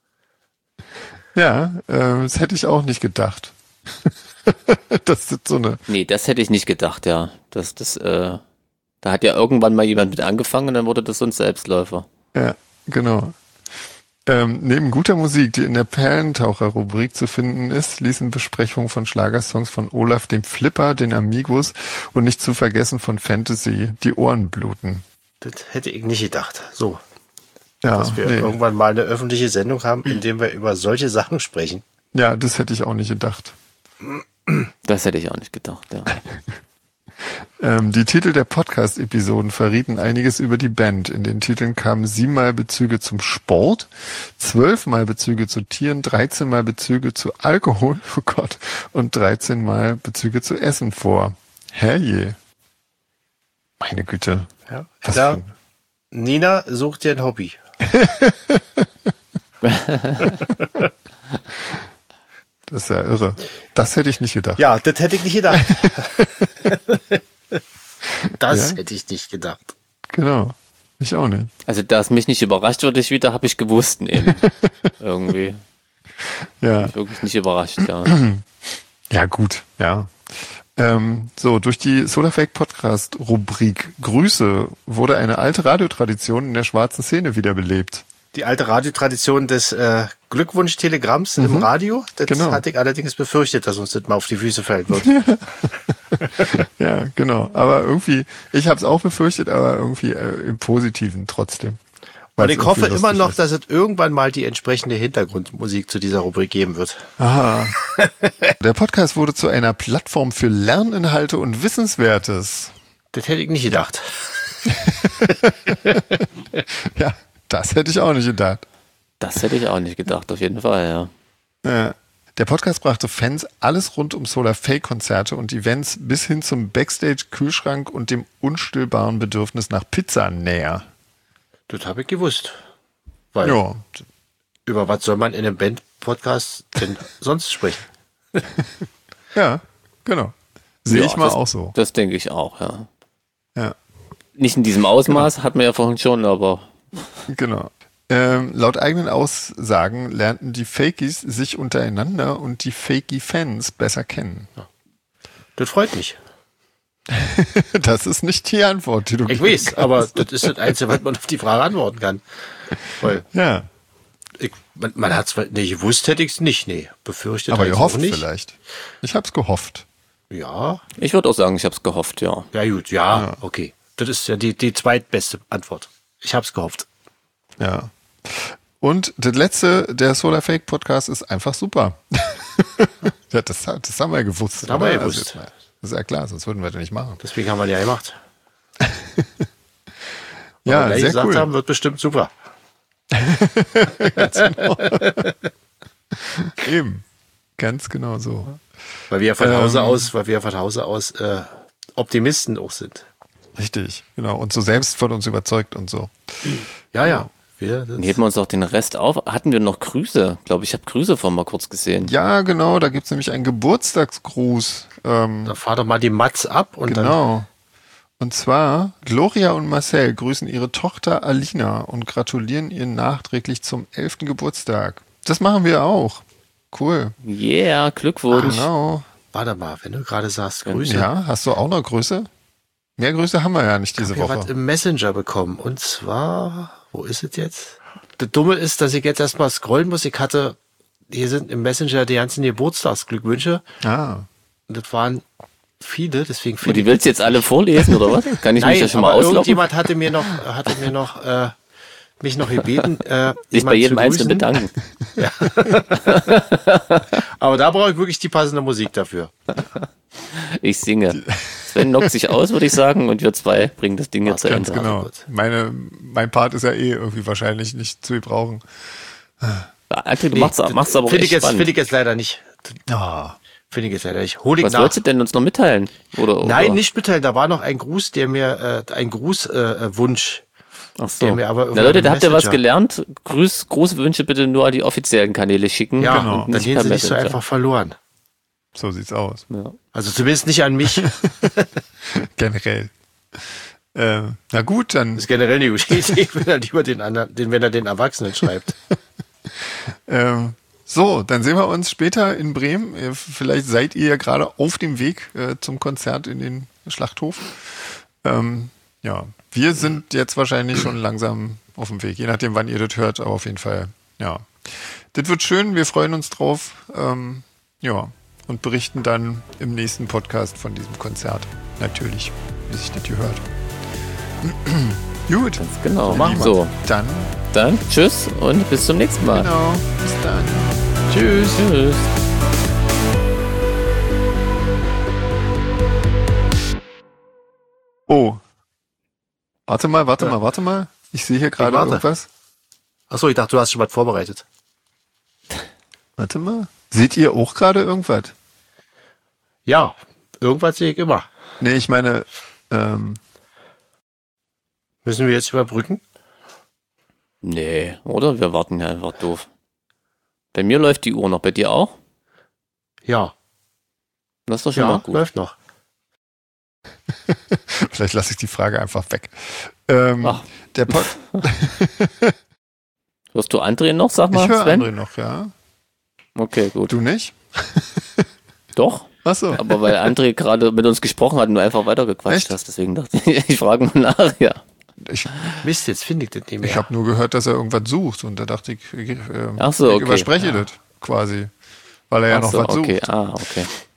Ja, das hätte ich auch nicht gedacht. Das ist so eine. Nee, das hätte ich nicht gedacht, ja. Da hat ja irgendwann mal jemand mit angefangen und dann wurde das so ein Selbstläufer. Ja, genau. Neben guter Musik, die in der Perlentaucher-Rubrik zu finden ist, ließen Besprechungen von Schlagersongs von Olaf dem Flipper, den Amigos und nicht zu vergessen von Fantasy die Ohren bluten. Das hätte ich nicht gedacht. So. Ja, dass wir irgendwann mal eine öffentliche Sendung haben, in der wir über solche Sachen sprechen. Ja, das hätte ich auch nicht gedacht. Das hätte ich auch nicht gedacht, ja. Die Titel der Podcast-Episoden verrieten einiges über die Band. In den Titeln kamen 7-mal Bezüge zum Sport, 12-mal Bezüge zu Tieren, 13-mal Bezüge zu Alkohol, oh Gott, und 13-mal Bezüge zu Essen vor. Herrje. Meine Güte. Ja, da, Nina sucht dir ein Hobby. Das ist ja irre. Das hätte ich nicht gedacht. Ja, das hätte ich nicht gedacht. Das hätte ich nicht gedacht. Genau. Ich auch nicht. Also, da es mich nicht überrascht wird, habe ich gewusst, eben. Irgendwie. Ja. Mich wirklich nicht überrascht, ja. Ja, gut, ja. So, durch die Solarfake Podcast Rubrik Grüße wurde eine alte Radiotradition in der schwarzen Szene wiederbelebt. Die alte Radiotradition des Glückwunsch-Telegramms im Radio, das hatte ich allerdings befürchtet, dass uns das mal auf die Füße fallen wird. Ja, genau. Aber irgendwie, ich habe es auch befürchtet, aber irgendwie im Positiven trotzdem. Und ich hoffe immer noch, dass es irgendwann mal die entsprechende Hintergrundmusik zu dieser Rubrik geben wird. Aha. Der Podcast wurde zu einer Plattform für Lerninhalte und Wissenswertes. Das hätte ich nicht gedacht. Ja, das hätte ich auch nicht gedacht. Das hätte ich auch nicht gedacht, auf jeden Fall, ja. Ja. Der Podcast brachte Fans alles rund um Solarfake-Konzerte und Events bis hin zum Backstage-Kühlschrank und dem unstillbaren Bedürfnis nach Pizza näher. Das habe ich gewusst. Weil über was soll man in einem Band-Podcast denn sonst sprechen? Ja, genau. Sehe ich mal auch so. Das denke ich auch, ja. Ja. Nicht in diesem Ausmaß, hatten wir ja vorhin schon, aber... Genau. Laut eigenen Aussagen lernten die Fakies sich untereinander und die Fakey-Fans besser kennen. Ja. Das freut mich. Das ist nicht die Antwort, die du gibst. Ich weiß, aber das ist das Einzige, was man auf die Frage antworten kann. Weil man hat es nicht gewusst, hätte ich es nicht, befürchtet. Aber gehofft nicht. Vielleicht. Ich habe es gehofft. Ja. Ich würde auch sagen, ich habe es gehofft, ja. Ja gut, ja, okay. Das ist ja die zweitbeste Antwort. Ich habe es gehofft. Ja. Und das letzte, der Solarfake Podcast ist einfach super. Ja, das haben wir gewusst. Das haben wir gewusst. Also, das ist ja klar, sonst würden wir das nicht machen. Deswegen haben wir ja gemacht. Ja, sehr gesagt cool. Haben, wird bestimmt super. Ganz genau. Eben. Ganz genau so. Weil wir von Hause aus Optimisten auch sind. Richtig, genau. Und so selbst von uns überzeugt und so. Ja. Heben wir uns auch den Rest auf. Hatten wir noch Grüße? Ich glaube, ich habe Grüße vorhin mal kurz gesehen. Ja, genau. Da gibt's nämlich einen Geburtstagsgruß. Da fahr doch mal die Mats ab. Und genau. Und zwar, Gloria und Marcel grüßen ihre Tochter Alina und gratulieren ihr nachträglich zum 11. Geburtstag. Das machen wir auch. Cool. Yeah, Glückwunsch. Genau. Warte mal, wenn du gerade sagst, Grüße. Ja, hast du auch noch Grüße? Mehr Grüße haben wir ja nicht diese Woche. Ich habe was im Messenger bekommen. Und zwar, wo ist es jetzt? Das Dumme ist, dass ich jetzt erstmal scrollen muss. Hier sind im Messenger die ganzen Geburtstagsglückwünsche. Ah. Das waren viele, deswegen Und die willst du jetzt alle vorlesen, oder was? Kann ich mich ja schon mal ausloggen? Irgendjemand hatte mir mich noch gebeten, sich bei jedem Einzelnen bedanken. Ja. Aber da brauche ich wirklich die passende Musik dafür. Ich singe. Sven knockt sich aus, würde ich sagen, und wir zwei bringen das Ding jetzt zu Ende. Genau. Mein Part ist ja irgendwie wahrscheinlich nicht zu gebrauchen. André, du machst aber echt spannend. Finde ich jetzt leider nicht. Finde ich jetzt leider nicht. Hol ich Was nach. wolltest du denn uns noch mitteilen? Nein, nicht mitteilen. Da war noch ein Gruß, der mir ein Grußwunsch. Ach so. Na Leute, da habt ihr was gelernt. Grußwünsche bitte nur an die offiziellen Kanäle schicken. Ja, genau. Dann gehen sie nicht so einfach verloren. So sieht's aus. Ja. Also zumindest nicht an mich. Generell. Na gut, dann. Das ist generell eine gute Idee, wenn er lieber wenn er den Erwachsenen schreibt. So, dann sehen wir uns später in Bremen. Vielleicht seid ihr ja gerade auf dem Weg zum Konzert in den Schlachthof. Ja, wir sind jetzt wahrscheinlich schon langsam auf dem Weg, je nachdem, wann ihr das hört, aber auf jeden Fall, ja. Das wird schön, wir freuen uns drauf. Ja, und berichten dann im nächsten Podcast von diesem Konzert. Natürlich, wie sich das gehört. Gut. Ganz genau. So machen wir. So. Dann tschüss und bis zum nächsten Mal. Genau, bis dann. Tschüss. Tschüss. Oh. Warte mal. Ich sehe hier gerade irgendwas. Achso, ich dachte, du hast schon was vorbereitet. Warte mal. Seht ihr auch gerade irgendwas? Ja, irgendwas sehe ich immer. Nee, ich meine, müssen wir jetzt überbrücken? Nee, oder? Wir warten ja einfach doof. Bei mir läuft die Uhr noch, bei dir auch? Ja. Das ist doch schon mal gut. Läuft noch. Vielleicht lasse ich die Frage einfach weg. Der Pod. Hörst du André noch, sag mal, Ich höre Sven? André noch, ja. Okay, gut. Du nicht? Doch. Ach so. Aber weil André gerade mit uns gesprochen hat und du einfach weitergequatscht hast, deswegen dachte ich frage mal nach, ja. Mist, jetzt finde ich das nicht mehr. Ich habe nur gehört, dass er irgendwas sucht und da dachte ich, Ach so, ich überspreche das quasi, weil er ja noch was sucht. Okay.